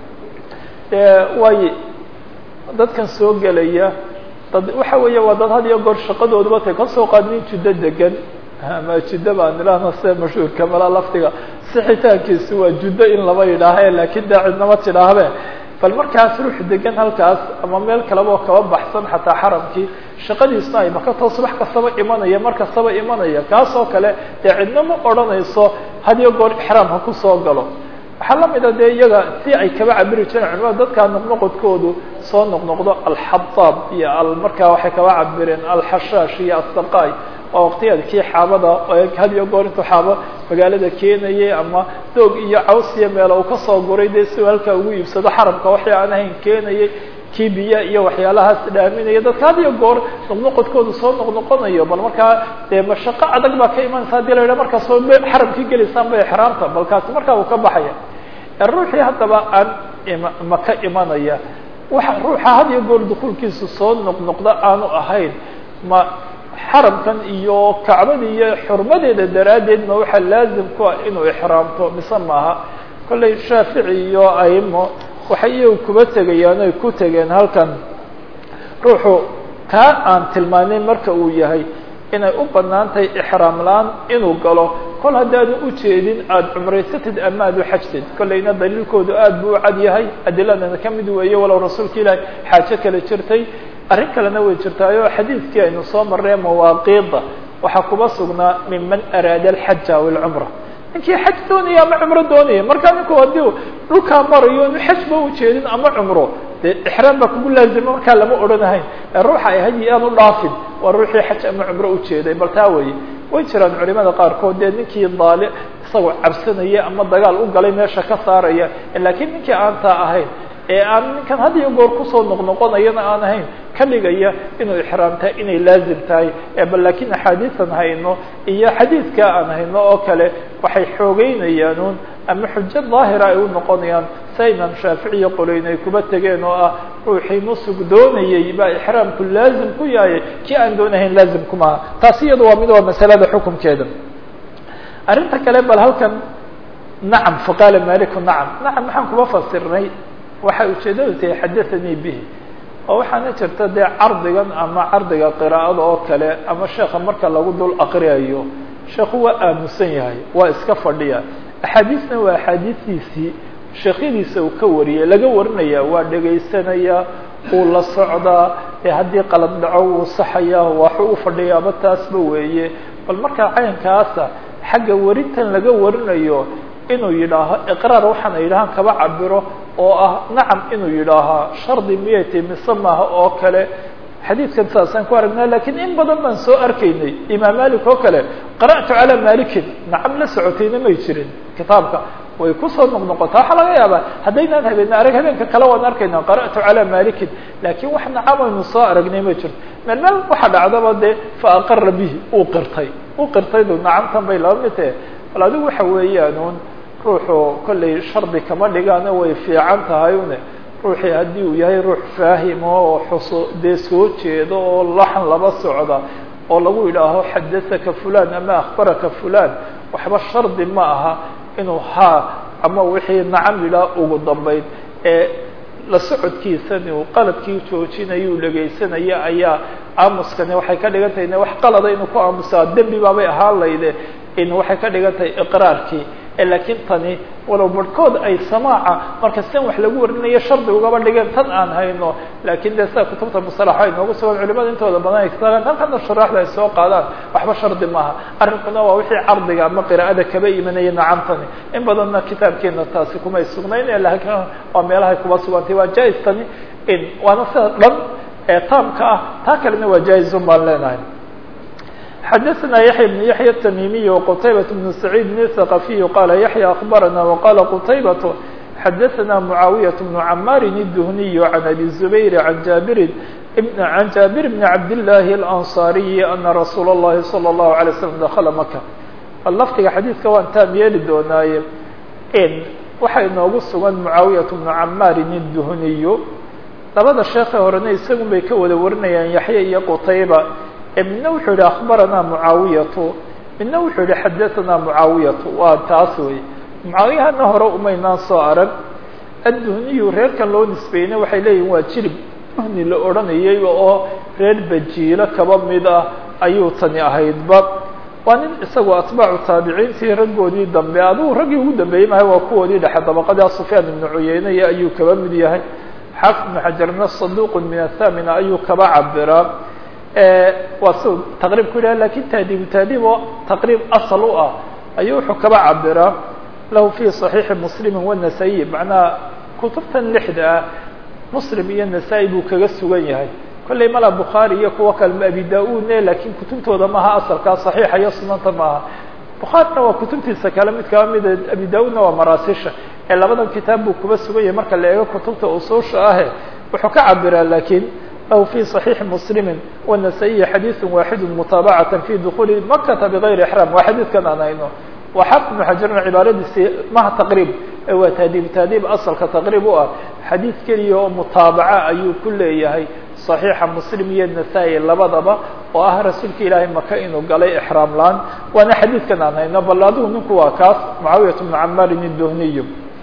way dadkan soo gelaya dad waxa weeye waa dad had iyo goor shaqadooduba tay ka soo qaadnin jiddo degan ama jiddo baan idhaahna se mashhuurka mala laftiga sixitaankiisu waa jiddo in laba yidhaahe laakiin daa cidnama tidhaahbe bal markaas ruux degan halkaas ama meel kaleba oo kaba baxsan xataa xaramkii shaqadiisna ay maka too subax kastaba imanaya mar kastaba imanaya kaas oo kale dee cidna ma odhanayso had iyo goor ixraam ha ku soo galo waxaa lamida dee iyaga si ay kaba cabiri jireen culimada dadkaa noqnoqodkoodu soo noqnoqdo alxadaab iyo al markaa waxay kaba cabireen alxashaash iyo asaqaay waa waqtiyaadkii xaabada had iyo goor intuu xaabo magaalada keenayay ama doog iyo cawsiya meelo uu kasoo guray dee si halkaa ugu iibsado xaramka waxii aan ahayn keenayay kii biya iyo waxyaalahaas dhaaminaya dadka had iyo goor noqnoqodkoodu soo noqnoqonayo bal markaa dee mashaqo adag baa ka imanaysa hadii la yidhaha markaas oo xaramkii gelaysaan bay exraamta balkaasi markaa uu ka baxaya ruuxii haddaba aan maka imanaya waxa ruuxa had iyo goor dukuulkiisu soo noqnoqda aanu ahayn ma xaramkan iyo kacbada iyo xurmadeeda daraaddeed ma waxaa laazim ku ah inuu ixraamto mise maaha kollay shaafici iyo aimo waxay iyagu kuba tegayaan oy ku tegeen halkan ruuxu kaa aan tilmaanayn marka uu yahay inay u banaan tahay ixraam la-aan inuu galo kol haddaanu ujeedin aada cumraysatid ama aad u xajtid kollayna daliilkoodu aad buu u cad yahay adiladana ka mid weeye walow rasuulka ilaahi xaajo kale jirtay arrin kalena way jirtaayo xadiidkii aynu soo marnay mawaaqiida waxaa kuba sugnaa minman araada alxaja aw alcumra ninkii xaj doonaya ama cumro doonaya markaa ninku haddii dhulkaa marayo inu xajba ujeedin ama cumro dee ixraam baa kugu laazima markaa lama odhanahayn ruuxa ay hayi aan u dhaafin waa ruuxii xaj ama cumro ujeeday bal taa weeye way jiraan culimada qaarkood dee ninkii daali isagoo cabsanaya ama dagaal u galay meesha ka saaraya laakiin ninkii aan taa ahayn ee aan ninkan had iyo goor kusoo noqnoqonayana aan ahayn ka dhigaya inuu ixraamtaa inay laazim tahay bal laakiin axaadiisan hayno iyo xadiidka aan hayno oo kale waxay xoogeynayaanuun ama xujo daahira ay u noqonayaan sa imaam shaaficiyo qoleyn ay kuba tegeen oo ah ruuxii nusug doonayay baa ixraamku laazim ku yahay kii aan doonahayn laazim kumaha taasi iyada waa mid waa masalada xukunkeeda arrinta kale bal halkan nacam faqaala maliku nacam nacam maxaan kuba fasirnay waxay ujeedadu tahay xadaanii bihi oo waxaana jirta dee cardigan ama cardiga qiraa'ada oo kale ama sheeka marka lagu dul aqriyayo sheekhu waa aamusan yahay waa iska fadhiya axaadiisna waa axaadiistiisii sheekyadiisa uu ka wariyay laga warinaya waa dhegaysanaya uu la socdaa ee haddii qalad dhaco uu saxaya waxu u fadhiyaaba taasba weeye bal markaa caynkaasa xagga warintan laga warinayo inuu yidhaaho iqraar waxaana yidhahaan kaba cabiro oo ah nacam inuu yidhaahaa shardi miyay tahi mise maaha oo kale xadiidkan saasaan ku aragnaa lakiin in badan baan soo arkaynay imaam malik oo kale qara'tu calaa malikin nacam la socotayna may jirin kitaabka way kusoo noqnoqotaa waxaa laga yaabaa haddaynaan habeenna arag habeenka kale waan arkayna qara'tu calaa malikin laakiin wax nacamaynu soo aragnay ma jirto meel meel waxa dhacdaba dee fa aqara bihi uu qirtay uu qirtaydu nacamtan bay laba mid tahe bal adigu waxa weeyaan un ruuxu kollay shardi kama dhigaana way fiican tahay une ruuxii haddii uu yahay ruux faahimo oo xusu dee soo jeedo oo laxan laba socda oo lagu yidhaaho xadasaka fulan ama akhbaraka fulan waxba shardi ma aha inuu haa ama wixii nacam yidhaah ugu dambayn ee la socodkiisani uu qaladkii joojinayo uu dhegaysanaya ayaa aamuskani waxay ka dhigan tahay in wax qalada inuu ku aamusaa dembi baabay ahaan layde in waxay ka dhigan tahay iqraarkii laakiin tani walow barhkood ay samaaca marka sian wax lagu warinayo shardi ugaba dhigeen tan aan hayno laakiin dee sida kutubta musalaxa inoogu sugan culimada intooda badan ay kasagaan halkana shuraaxda ay soo qaadaan waxba shardi maaha arrinkuna waa wixii cardiga ama qiraa'ada kaba imanaya nacamtani in badanna kitaabkeena taasi kumay sugnayn laakiin waa meelahay kuba sugantay waa jaa-is tani in waana sida dhan ee taamka ah taa kalena waa jaa-izun baan leenahay xdثna يحيى بن يحيى التميمي وqتيبة بن سعيد الثقفي قال يحيى أخبرنا وقال قتيبة xdثna معاوية بن عمار الدهني عن أبي الزبير عن جابر عن جابر بن عبد الله الأنصاري أن رsuuل اللhi صلى الله عليه وسلم دخل مكة lfdiga xadيثka waan taam yeeli doonaaye waxa inoogu sugan معاaوية بن عمار الدهني labada sheekhe horena isagun bay ka wada warinayaan يحيى iyo qتيبة midna wuxuu yihi akhbaranaa mucaawiyatu midna wuxuu yihi xadaanaa mucaawiyatu waa taas wey mucaawiyahana hore umaynaan soo arag adduhniyu reerkan loo nisbeynay waxay leeyihin waa jirib duhni la odhanayay oo reer bajiilo kaba mid ah ayuu tani ahaydba waa nin isagoo atbaacu taabiciintii raggoodii dambe adigu raggii ugu dambeeyey mahay waa kuwoodii dhexe dabaqadaa sufyaan ibnu cuyeyne ayuu kaba mid yahay xaafid ibnu xajarna saduuq min athamina ayuu kaba cabiraa waa si taqriib ku yidhaha lakin taadiibu taadiib oo taqriib asal u ah ayuu wuxuu kaba cabiraa lahu fi صaxiixi muslimi wanasaa-iyi macnaha kutubtan lixda ah muslim iyo nasaa-i buu kaga sugan yahay kollay mala bukhaari iyo kuwo kale abi da-uudne lakin kutubtooda maaha asalkaa صaxiixa iyo sunanta maaha bukhaarina waa kutubtiisa kale mid kaba mida abi da-uudna waa maraasisha ee labadan kitaab buu kuba sugan yahay marka la eego kutubta usuusha ahe wuxuu ka cabiraa lakin أو في صحيح مسلم والنسائي حديث واحد متابعة في دخول مكة بغير إحرام وحديث كان أنا إنه وحق بن حجر عبارة مع تقريب هو تهديب تهديب أصل كتقريب هو حديث كلي متابعة أي كل هي صحيح مسلم النسائي لبضبة وأهل رسولك إلهي مكة إنه قال إحرام لان وأنا حديث كان أنا إنه بلادوه نكوا كاس معاوية بن عمار الدهني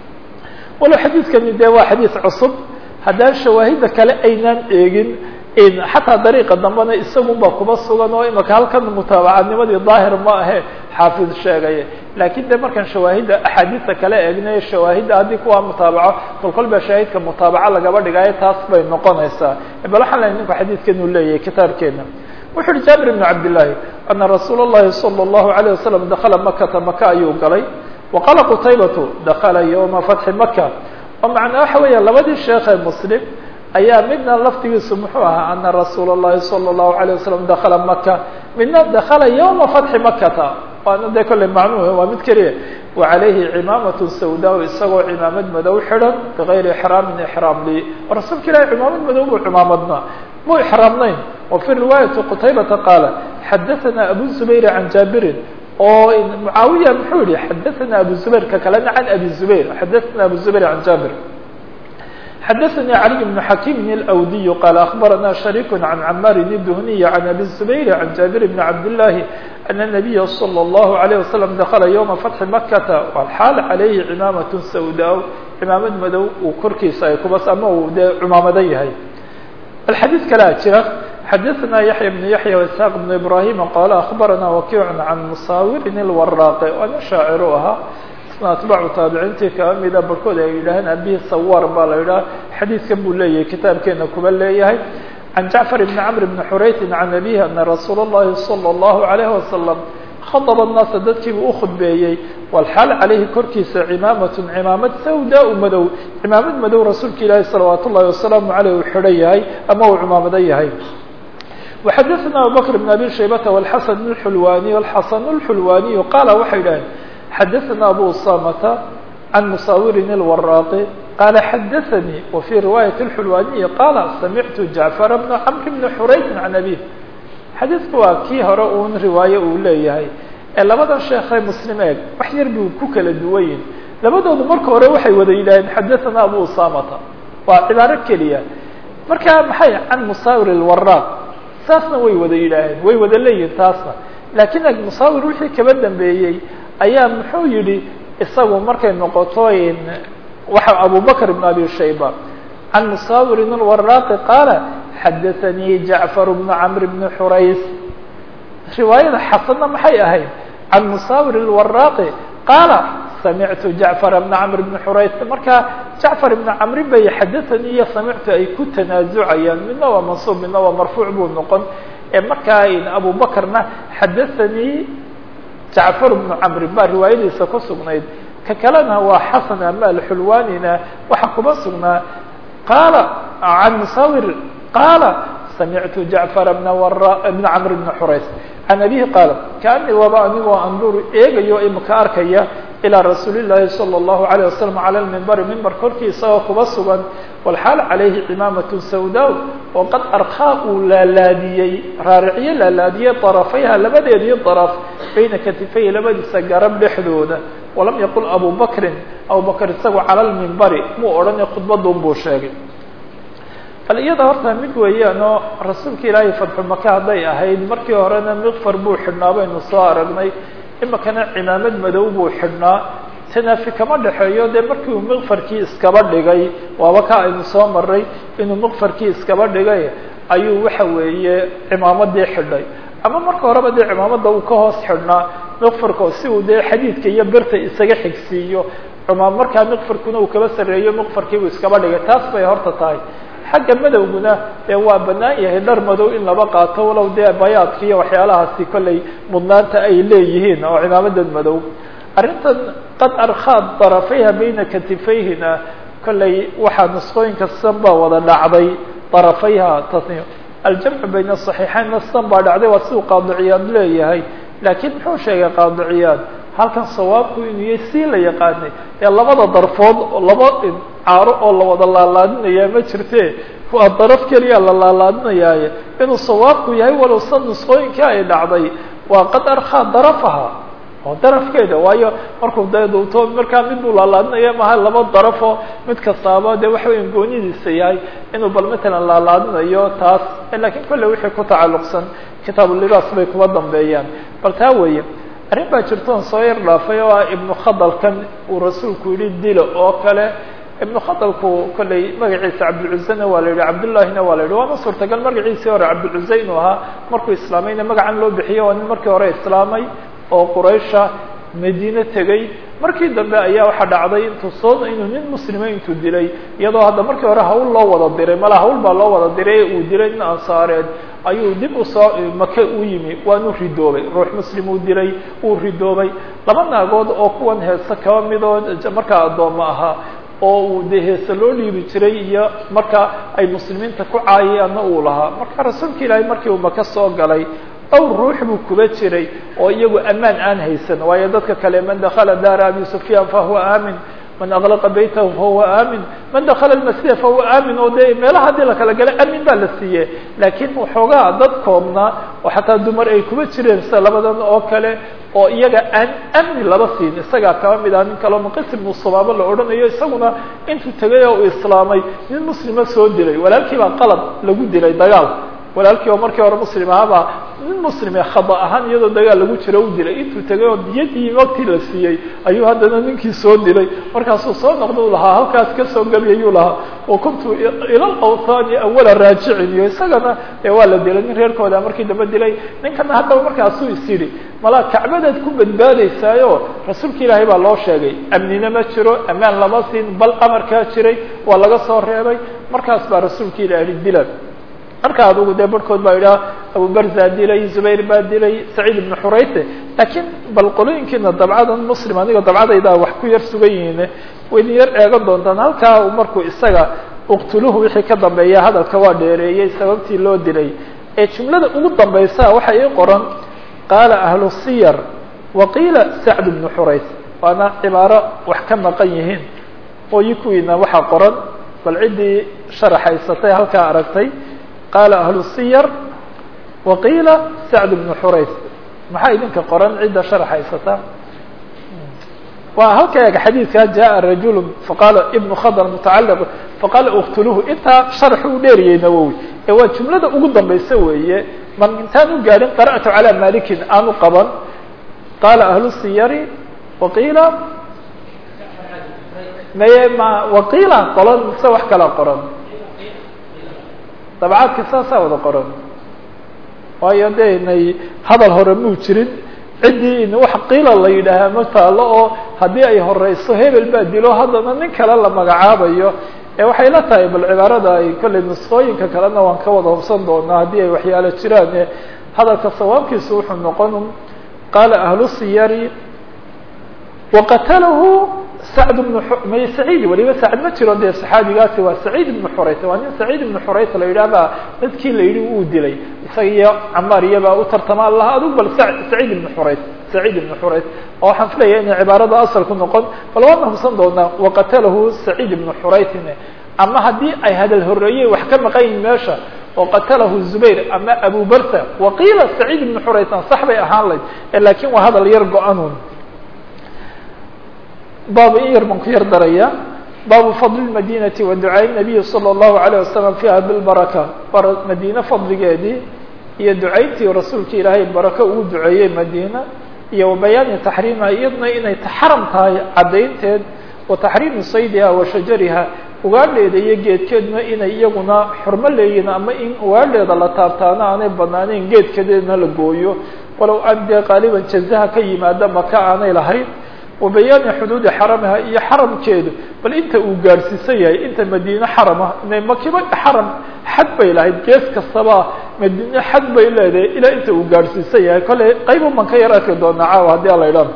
ولو حديث كان يدعوا حديث عصب haddaan shawaahida kale aynaan eegin xataa dariiqa dambena isagun baa kuba sugan oo imaka halkan mutaabacadnimadii daahir ma ahe xaafid sheegaya lakin de markaan shawaahida axaadiista kale eegnay shawaahida haddii kuwaa mutaabaco kol kol baa shaahidka mutaabaco lagaba dhigaayo taas bay noqonaysaa bal waxaan lehay ninku xadiidkan uu leeyahay kitaabkeena wuxu uhi jaabir ibn cabdillaahi ana rasuula اllahi salى اllahu alayه wasalam dakala makata maka ayuu galay waqaala qutaybatu dakala ywma fatxi maka oo macnaa waxa weeya labadii sheekhe muslim ayaa midna laftigiisu muxuu ahaa ana rasuula اllahi salى اllahu alayه wasalam dakala maka midna dakala ywma fatxi makata waana dee kolley macnuhu waa mid keliya wacalayhi cimaamatu sawdaa isagoo cimaamad madow xidhan bigayri ixraamin ixraam li rasuulka ilahi cimaamad madow buu cimaamadna muu ixraamnayn wa fi riwaayati qutaybata qaala xadaثana abu zubayr can jaabirin oo mucaawiya muxuu yihi xadaثana abu zubayr ka kalena can abi zubayr xadaثana abu zubayr can jaabir xadaثnي cali بن xakim الأwdiy qaal aخbarana شharيk can cmar الdhniy can abi الزubayr can jaabir bn cabdالlahi ana النabiya slى الlahu عalيه waslم dakla ywma fatxi makata wlxaal calayhi cimaamaة sawdaa cimaamad madow uu korkiisa ay kubas ama uu dee cumaamadan yahay alxadiid kalea jira xadaثna yaحya بn yaحya وإسحاaq بn ibrahima qaala aخbarana wakiic can musaawirin اlwaraaqe waana shaaciru ahaa atbaacu taabiciintii kaba mida barhkood ay yidhaaheen abihi sawaar baa la yidhaha xadiidkan buu leeyahay kitaabkeena kuba leeyahay can jacfar bni camr bni xuraytin can abihi ana rasuula اllahi salى اllahu عalayhi wasalam khadaba الnaasa dadkiibuu u khudbeeyey walxaal calayhi korkiisa cimaamatun cimaamad sawdaa madow cimaamad madow rasuulka ilaahi salawaat ullahi wasalaamu aleyh uu xidhan yahay ama uu cimaamadan yahay waxadaثna abubakr bn abi shaybata wاlxasan اxulwaniy alxasan اlxulwaniyu qaala waxay yidhaheen xadaثna abu usamata عن مصاور الوراقي قال حدثني وفي رواية الحلواني قال سمعت جعفر بن عمرو بن حريث عن أبيه xadiidku waa kii hore uun riwaaye uu leeyahay ee labada sheekhay muslimeed wax yar buu ku kala duwan yihiin labadoodu marka hore waxay wada yidhaaheen xadathana abu usamata waa cibaaro keliya marka maxay can musaawir alwaraaq saasna way wada yidhaaheen way wada leeyihiin taasna laakiin ag musaawir wixii kaba dambeeyey ayaa muxuu yidhi isagu markay noqoto in waxa abu bakr ibn abi shayba can musaawir alwaraaqi qaala حدثني جعفر بن عمرو بن حريث رواية حسنة محي أهي عن مصاور الوراقي قال سمعت جعفر بن عمرو بن حريث مركا جعفر بن عمرو بي حدثني سمعت أي كنت تنازعيا منه ومنصوب منه ومرفوع بالنقل مركا إن أبو بكرنا حدثني جعفر بن عمرو با رواية سكسقنايد ككلنا وحسن أما الحلواننا وحكبسنا قال عن مصاور قال سمعت جعفر بن وراء بن عمرو بن حريث عن أبيه قال كأني وضعني وأنظر إيجا مكاركيا إلى رسول الله صلى الله عليه وسلم على المنبر منبر كركي سوق بصبا والحال عليه إمامة سوداء وقد أرخاء لالاديي رارعية لالادية طرفيها لبدي يدي طرف بين كتفيه لبدي سجارب لحدوده ولم يقل أبو بكر أو بكر سوى على المنبر مو أرني خطبة دنبوشاقي bal iyada horta mid weeyaanoo rasuulka ilaahay fadxu maka hadday ahayd markii horena miqfar buu xidhnaa baynu soo aragnay imakana cimaamad madow buu xidhnaa tanaafi kama dhexeeyo dee markii uu miqfarkii iskaba dhigay waaba ka aynu soo maray inuu miqfarkii iskaba dhigay ayuu waxa weeye cimaamadii xidhay ama marka horeba dee cimaamada uu ka hoos xidhnaa miqfarka si uu dee xadiidka iyo birta isaga xigsiiyo cimaam markaa miqfarkuna uu kaba sarreeyo miqfarkii uu iskaba dhigay taas bay horta tahay xagga madowguna ee waa banaan yahay dhar madow in laba qaato walow dee bayaadka iyo waxyaalahaasi kollay mudnaanta ay leeyihiin oo cimaamadan madow arrintan qad arkhaad darafayha bayna katifayhina kollay waxaa nusqooyinka san baa wada dhacday darafayha tasniyo aljamcu bayna asaxiixaynna san baa dhacday waa siduu qaadiciyaad leeyahay laakiin muxuu sheegay qaadiciyaad halkan sawaabku inuu yahay sii la yaqaanay ee labada darfood laba caaro oo la wada laalaadinaya ma jirte waa daraf keliya la laalaadinayaaye inuu sawaabku yahay walow san nusqooyinka ay dhacday waa qad arkhaa darafaha oo darafkeeda waayo markuu daeduuto markaa mid buu laalaadinaya maha laba darafoo mid kastaaba dee waxa weya goonidiisa yahay inuu bal matalan laalaadinayo taas laakiin kolle wixii ku tacalluqsan kitaabulibaas bay kuba dambeeyaan bal taa weeye arrin baa jirtoon soo yar dhaafay oo ah ibnu khadalkan uu rasuulku yihi dilo oo kale ibnu khadalku kollay magaciisa cabdilcuzana waa la yidhi cabdullaahina waa la yidhi waana suurtagal magaciisii hore cabdilcuza inuu ahaa markuu islaamayna magacan loo bixiyo waa nin markii hore islaamay oo quraysha madiine tegey markii dambe ayaa waxaa dhacday intuu soo inuu nin muslima intuu dilay iyadoo hadda markii hore hawl loo wada diray mala hawl baa loo wada diray uu dilay nin ansaareed ayuu dib usoo maka u yimi waanu ridoobay ruux muslim uu dilay uu ridoobay laba naagood oo kuwan heesa kaba midoo markaa addoommo ahaa oo uu dee heese loo dhiibi jiray iyo marka ay muslimiinta ku caayayaanna uu lahaa marka rasuulka ilaahay markii uu maka soo galay dhowr ruux buu kuba jiray oo iyagu ammaan aan haysan waayo dadka kale man dakala daara abi sufyaan fahuwa aamin man aklaqa baytahu fahuwa aamin man dakala almasjida fahuwa aamin oo dee meelaha haddii lakala galay amin baa la siiye laakiin waxoogaa dad koobnaa oo xataa dumar ay kuba jireen sida labadan oo kale oo iyaga aan amni laba siin isagaa kaba mid ah nin kaleo muqis ibnu sabaabo la odhanayo isaguna intuu tegay oo uu islaamay nin muslima soo dilay walaalkii baa qalad lagu dilay dagaal walaalkii oo markii hore muslim ahaabaa nin muslime khada ahaan iyadoo dagaal lagu jiro u dilay intuu tegay oo diyadii waqti la siiyey ayuu haddana ninkii soo dilay markaasuu soo noqda u lahaa halkaas kasoo gabiyayuu lahaa wa kuntu ila alawthaani awala raajicin iyo isagana ee waa la dilay nin reerkooda markii dambe dilay ninkana haddaba markaasuu is yidhi malaa kacbadaad ku badbaadaysaayo rasuulka ilaahay baa loo sheegay amnina ma jiro ammaan lama siin bal amarkaa jiray waa laga soo reebay markaas baa rasuulka ilaahay dila marka adugu dee barhkood baa yidhaha abu barzaa dilay zubayr baa dilay saciid ibnu xurayte laakiin bal qolooyinkiina dabcadan muslim aniga dabcadaydaa wax ku yar sugan yihiin waydin yar eegan doontaan halkaa markuu isaga uqtuluhu wixii ka dambeeya hadalka waa dheereeyey sababtii loo dilay ee jumlada ugu dambaysa waxa ii qoran qaala ahlu siyar waqiila sacd ibnu xurayt waana cibaaro wax ka maqan yihiin ooyi kuwiina waxaa qoran bal ciddii sharaxaysatay halkaa aragtay qaala ahlu siyar waqiila sacd bnu xurays maxaa idinka qoran cidda sharaxaysata waa halka eeg xadiidka jaa rajul faqaala ibnu khadr mutacaliq faqaala uqtuluhu intaa sharxu u dheeriyey nawowi ee waa jumlada ugu dambaysa weeye man intaan u gaadhin qara'tu calaa malikin aanu qaban qaala ahlu siyari waqiila maye ma waqiila qolan mise wax kala qoran dabcaadka saasaa wada qoran waayo de inay hadal hore muu jirin ciddii in wax qiila la yidhaahaa ma taalo oo haddii ay horeyso hebel baa dilo haddana nin kale la magacaabayo ee waxay la tahay bal cibaarada ay kolley nusqooyinka kalena waan ka wada hubsan doonaa haddii ay waxyaalo jiraan e hadalka sawaabkiisu wuxuu noqon qaala ahlu siyari waqatalahu sacd bnu may saciid waliba sacd ma jiro dee saxaabigaasi waa saciid ibnu xurayta waa nin saciid ibnu xurayta la yidhaahbaa dadkii la yidhi uu dilay isaga iyo camaar iyabaa u tartama allah adug bal saciid ibnu xurayt saciid ibnu xurayt oo waxaan filaya inay cibaarada asalku noqon bal waana hubsan doonaa waqatalahu saciid ibnu xuraytine ama haddii ay hadal horeeyey wax ka maqan yihin meesha waqatalahu zubayr ama abu barta waqiila saciid ibnu xuraytan sax bay ahaan layd lakin waa hadal yar go-anun baabu in yar baan ku yar daraya baabu fadli madinati wa ducaaء الnabiyi salى الlahu عalيه wasalam fiiha bilbaraka madiine fadligeedii iyo ducayntii rasuulka ilaahay barako ugu duceeyey madiina iyo wabayaani taxriimiha iyadna inay xaram tahay caddaynteed wa taxriimi saydiha wa shajariha ugaadheeda iyo geedkeedna inay iyaguna xurmo leeyihin ama in ugaadheeda la taabtaana aanay banaaneyn geedkeedna la gooyo walow aan dee qaaliban jazaha ka yimaada maka aanay lahayn wabayaani xuduudi xaramiha iyo xaramkeedu bal inta uu gaadhsiisan yahay inta madiine xarama inay makiba xaram xad bay lahayd gees kastaba madiine xad bay leedahay ilaa inta uu gaadhsiisan yahay kolley qayb uman ka yar arki doonaa caawa haddii ala idhaan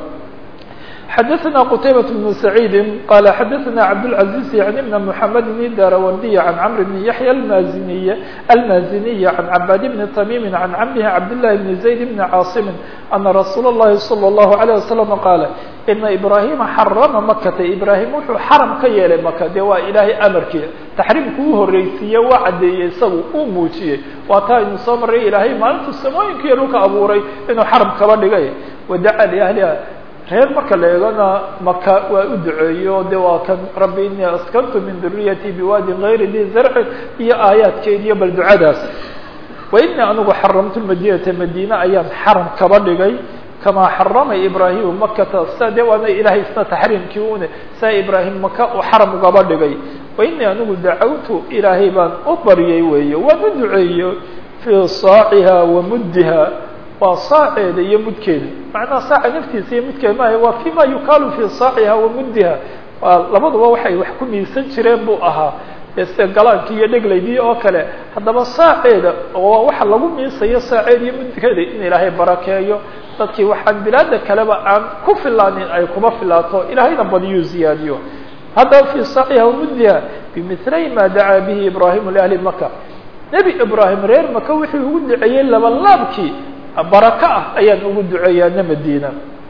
xadaثna qtaybaة بن سacيidi qala xadaثna cabdالعaزيز yani بn mحamed darawandي عan cmr بn yaحyى اmaziniy almaziniy عan cabاd بn تmimi عan camihi cabdالlahi بn زayd بn cاaصimi ana rasuul الlahi slى الlahu عalيه waسلم qaala ina ibrahima xarama makata ibrahim wuxuu xaram ka yeelay maka dee waa ilaahay amarkiia taxriimku u horeysiiye waa caddeeyey isagu uu muujiyey waa taa inu soo maray ilaahay maalintuu samooyinka iyo dhulka abuuray inuu xaram kaba dhigay wadaca liahliha reer marka la eegana maka waa u duceeyo de waa kan rabbi inii askantu min duriyati biwaadin gayri di zarci iyo aayaadkeediyo bal ducadaas wa inii anigu xaramtu madinata madiine ayaan xaram kaba dhigay kamaa xarama ibrahimu makata sa de waana ilahay isna taxriimkii une saa ibraahim maka uu xaram ugaba dhigay wa inii anigu dacawtu ilaahay baan u baryay weeye waan u duceeyo fii saaciha wa muddiha waa saaceeda iyo mudkeeda macnaha saaca naftiisa iyo mudkeeda maaha waa fima yukaalu fii saaciha wa muddiha waa labaduba waxay wax ku miisan jireen buu ahaa sida galaankii iyo dheglaydii oo kale haddaba saaceeda oo waxa lagu miisayo saaceeda iyo mudkeeda in ilaahay barakeeyo dadkii waxaan bilaada kaleba aan ku filaanin ay kuma filaato ilaahayna badiyuu ziyaadiyo haddaba fii saaciha wa muddiha bimilay ma dacaa bihi ibraahimu liahli maka nebi ibraahim reer maka wixii ugu duceeyey labalaabkii baraka ah ayaan ugu duceeyaana madiina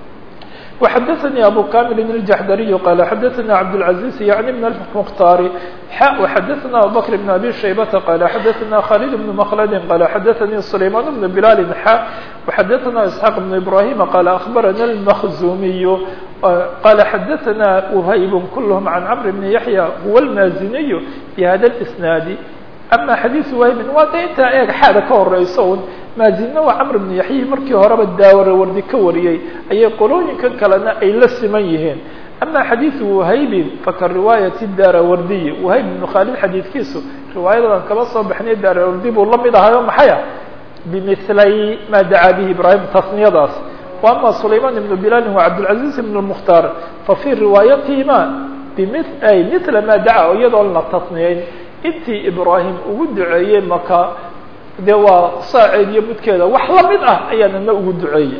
وxadaثnي abu kamil الjaxdariy qala xadaثna cabdالعaزيز yaعni بn الmkhtaari xa وxadaثna abubakr بn abi shaybata qala xadaثna khalid بn mkladi qala xadaثnii sulayman بn bilal xa وxadaثna isxaaq بn ibrahim qala aخbarana الmkzumiy qala xadaثna whayb kulhm can cmr bn yaحya huwa اlmaziniy bhada اsnaadi ama xadiiث wahybin waa de intaa eeg xaada ka horeyso un maazina waa camr bn yaxyi markii horeba daawarawardi ka wariyey ayay qolooyinkan kalena ay la siman yihiin ama xadiiثu wahaybin faka riwaayati daarawardiyi wahayb ibnu khaalid xadiidkiisu riwaayadan kaba soo baxnay daarawardi buu la mid ahayo maxaya bimilay ma dacaa bihi ibrahim tasniyadaas wa ama sulayman ibn bilal wa cabdالcaزiz ibn اmukhtaar fafii riwaayatihima bimi ay mila ma dacaa iyadoo la tasniyeyn intii ibrahim ugu duceeyey maka de waa saaceed iyo mudkeeda wax lamid ah ayaanana ugu duceeyey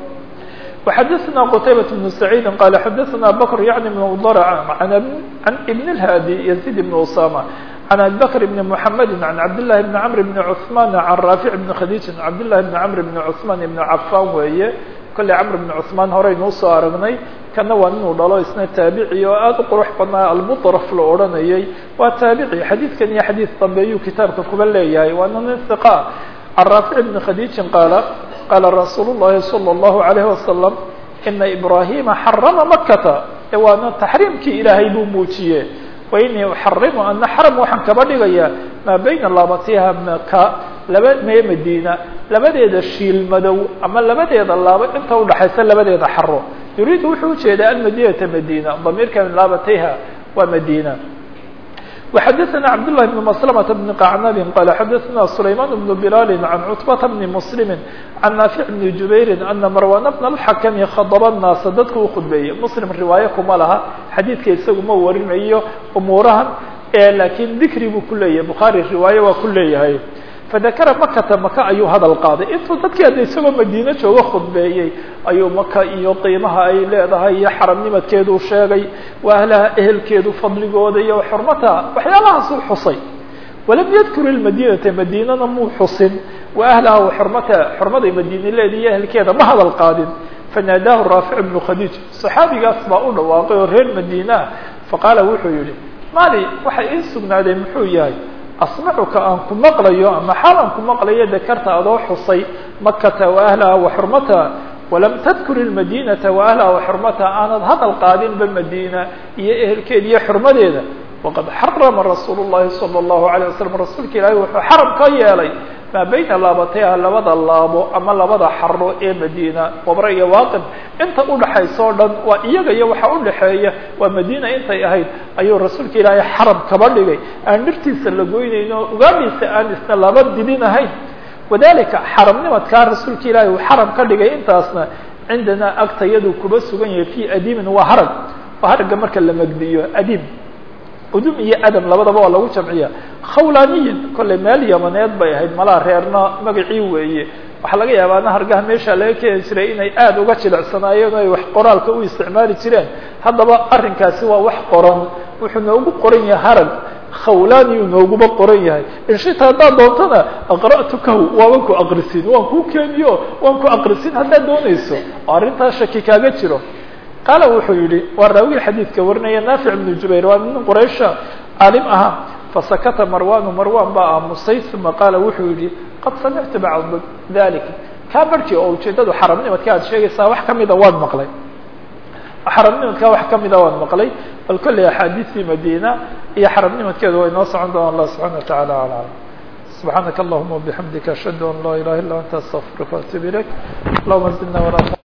وxadaثna qtaybaة بن سacيidi qala xadaثna bkr yaعni بn drc an ibn الhadi yazid بn usama عan abi bkr بn mحamedi عan cabdالlahi بn cmr بn cثman عan raafic بn khadijin cabdالlahi بn cmr بn cثman بn cafan weeye kolley camr bn cuثmaan horeynuu soo aragnay kana waa inuu dhalo isna taabici oo aad u qurux badnaa almuطraf la odhanayay waa taabici xadiidkan iyo xadiid dambe ayuu kitaabka kuba leeyahay waana nin hiqa can raafic bni khadiijin qaala qaala rasuul الlahi salى الlahu عalayه wasalam ina ibrahima xarama makata e waana taxriimkii ilaahay buu muujiye wainii uxarimu ana xaram waxaan kaba dhigayaa maa bayna laabatiha maka laba mee madiina labadeeda shiil madow ama labadeeda laabo inta udhaxaysa labadeeda xaro yuriidu wuxuu ujeedaa almadinata madina damiirka min laabatayha waa madina وxadثna cبd للh بن مسلمة بن قعنب qال xadثna سليمان بن بلال عن cتبة بن مسلم عن نافع بن جuبير أن مروان بن الحكم khضب الناaس dadka u khudbeeyey mسلم riwaaye kuma laha xadiidka isagu ma warinayo umuurahan lakin dikri buu ku leeyahay bخarي riwaaye waa ku leeyahay fadakara makata maka ayuu hadal qaaday intuu dadkii hadda isagoo madiine jooga khudbeeyey ayuu maka iyo qiimaha ay leedahay iyo xaramnimadkeeduu sheegay wa ahlaha ehelkeedu fadligooda iyo xurmataha waxyaalahaasuu xusay walam yadkur ilmadinata madiinana muu xusin wa ahlaha wa xurmataha xurmaday madiine leeda iyo ehelkeeda ma hadal qaadin fanaadaahu raafic bnu khadiij saxaabigaas baa u dhawaaqay oo reer madiina ah faqaala wuxuu yihi mali waxa ii sugnaaday muxuu yahay asmacuka aan ku maqlayo ama xaal aan ku maqlayo dakarta adoo xusay makata wa ahlaha wa xurmataha walam tadkur ilmadinata wa ahlaha wa xurmataha aanad hadal qaadinba madiina iyo ehelkeeda iyo xurmadeeda waqad xarama rasuul الlahi salى الlahu عalيه wasalam rasuulka ilaahi wuxuu xaram ka yeelay maa bayna laabatayha labada laabo ama labada xaro ee madiina wabra iyo waaqib inta udhaxaysa o dhan waa iyaga iyo waxa udhaxeeya waa madiina intay ahayd ayuu rasuulka ilaahay xaram kaba dhigay aan dhirtiisa la goynayno ugaadhiisa aan isna laba didin ahayn wadalika xaramnimadkaa rasuulka ilaahay uu xaram ka dhigay intaasna cindanaa agtayadu kuba sugan yahay fi adimin waa harag oo haragga marka la magdiyo adim udum iyo adam labadaba waa lagu jamciya khawlaniyin kolley meel yamaneed bay ahayd malaa reerna magacii weeye waxaa laga yaabaa na hargaha meesha laga keeni jiray inay aada uga jilicsanaayeen o ay wax qoraalka u isticmaali jireen haddaba arrinkaasi waa wax qoran wuxuu noogu qoran yahay harag khawlaniyu nooguba qoran yahay inshita haddaad doontana aqra'tukahu waaban ku aqrisin waan kuu keeniyo waan ku aqrisin haddaad doonayso oo arrintaas shaki kaaga jiro qaala wuxuu yihi waa raawigii xadiidka warinaya naafic bnu jubayr waa nin quraysha caalim ahaa fasakata marwanu marwan baa aamusay uma qaala wuxuu yihi qad samictu bacda dalika kaa barhkii oo ujeedadu xaramnimadka aad sheegaysaa wax kamida waan maqlay xaramnimadka wax kamida waan maqlay bal kolley axaadiistii madiina iyo xaramnimadkeedu way noo socon doonaan allah subxana wataعala aclam subxaanaka allahuma wabixamdika ashhadu an laa ilaha illa anta astaqfiruka waatubu ilayk allahuma zidna wala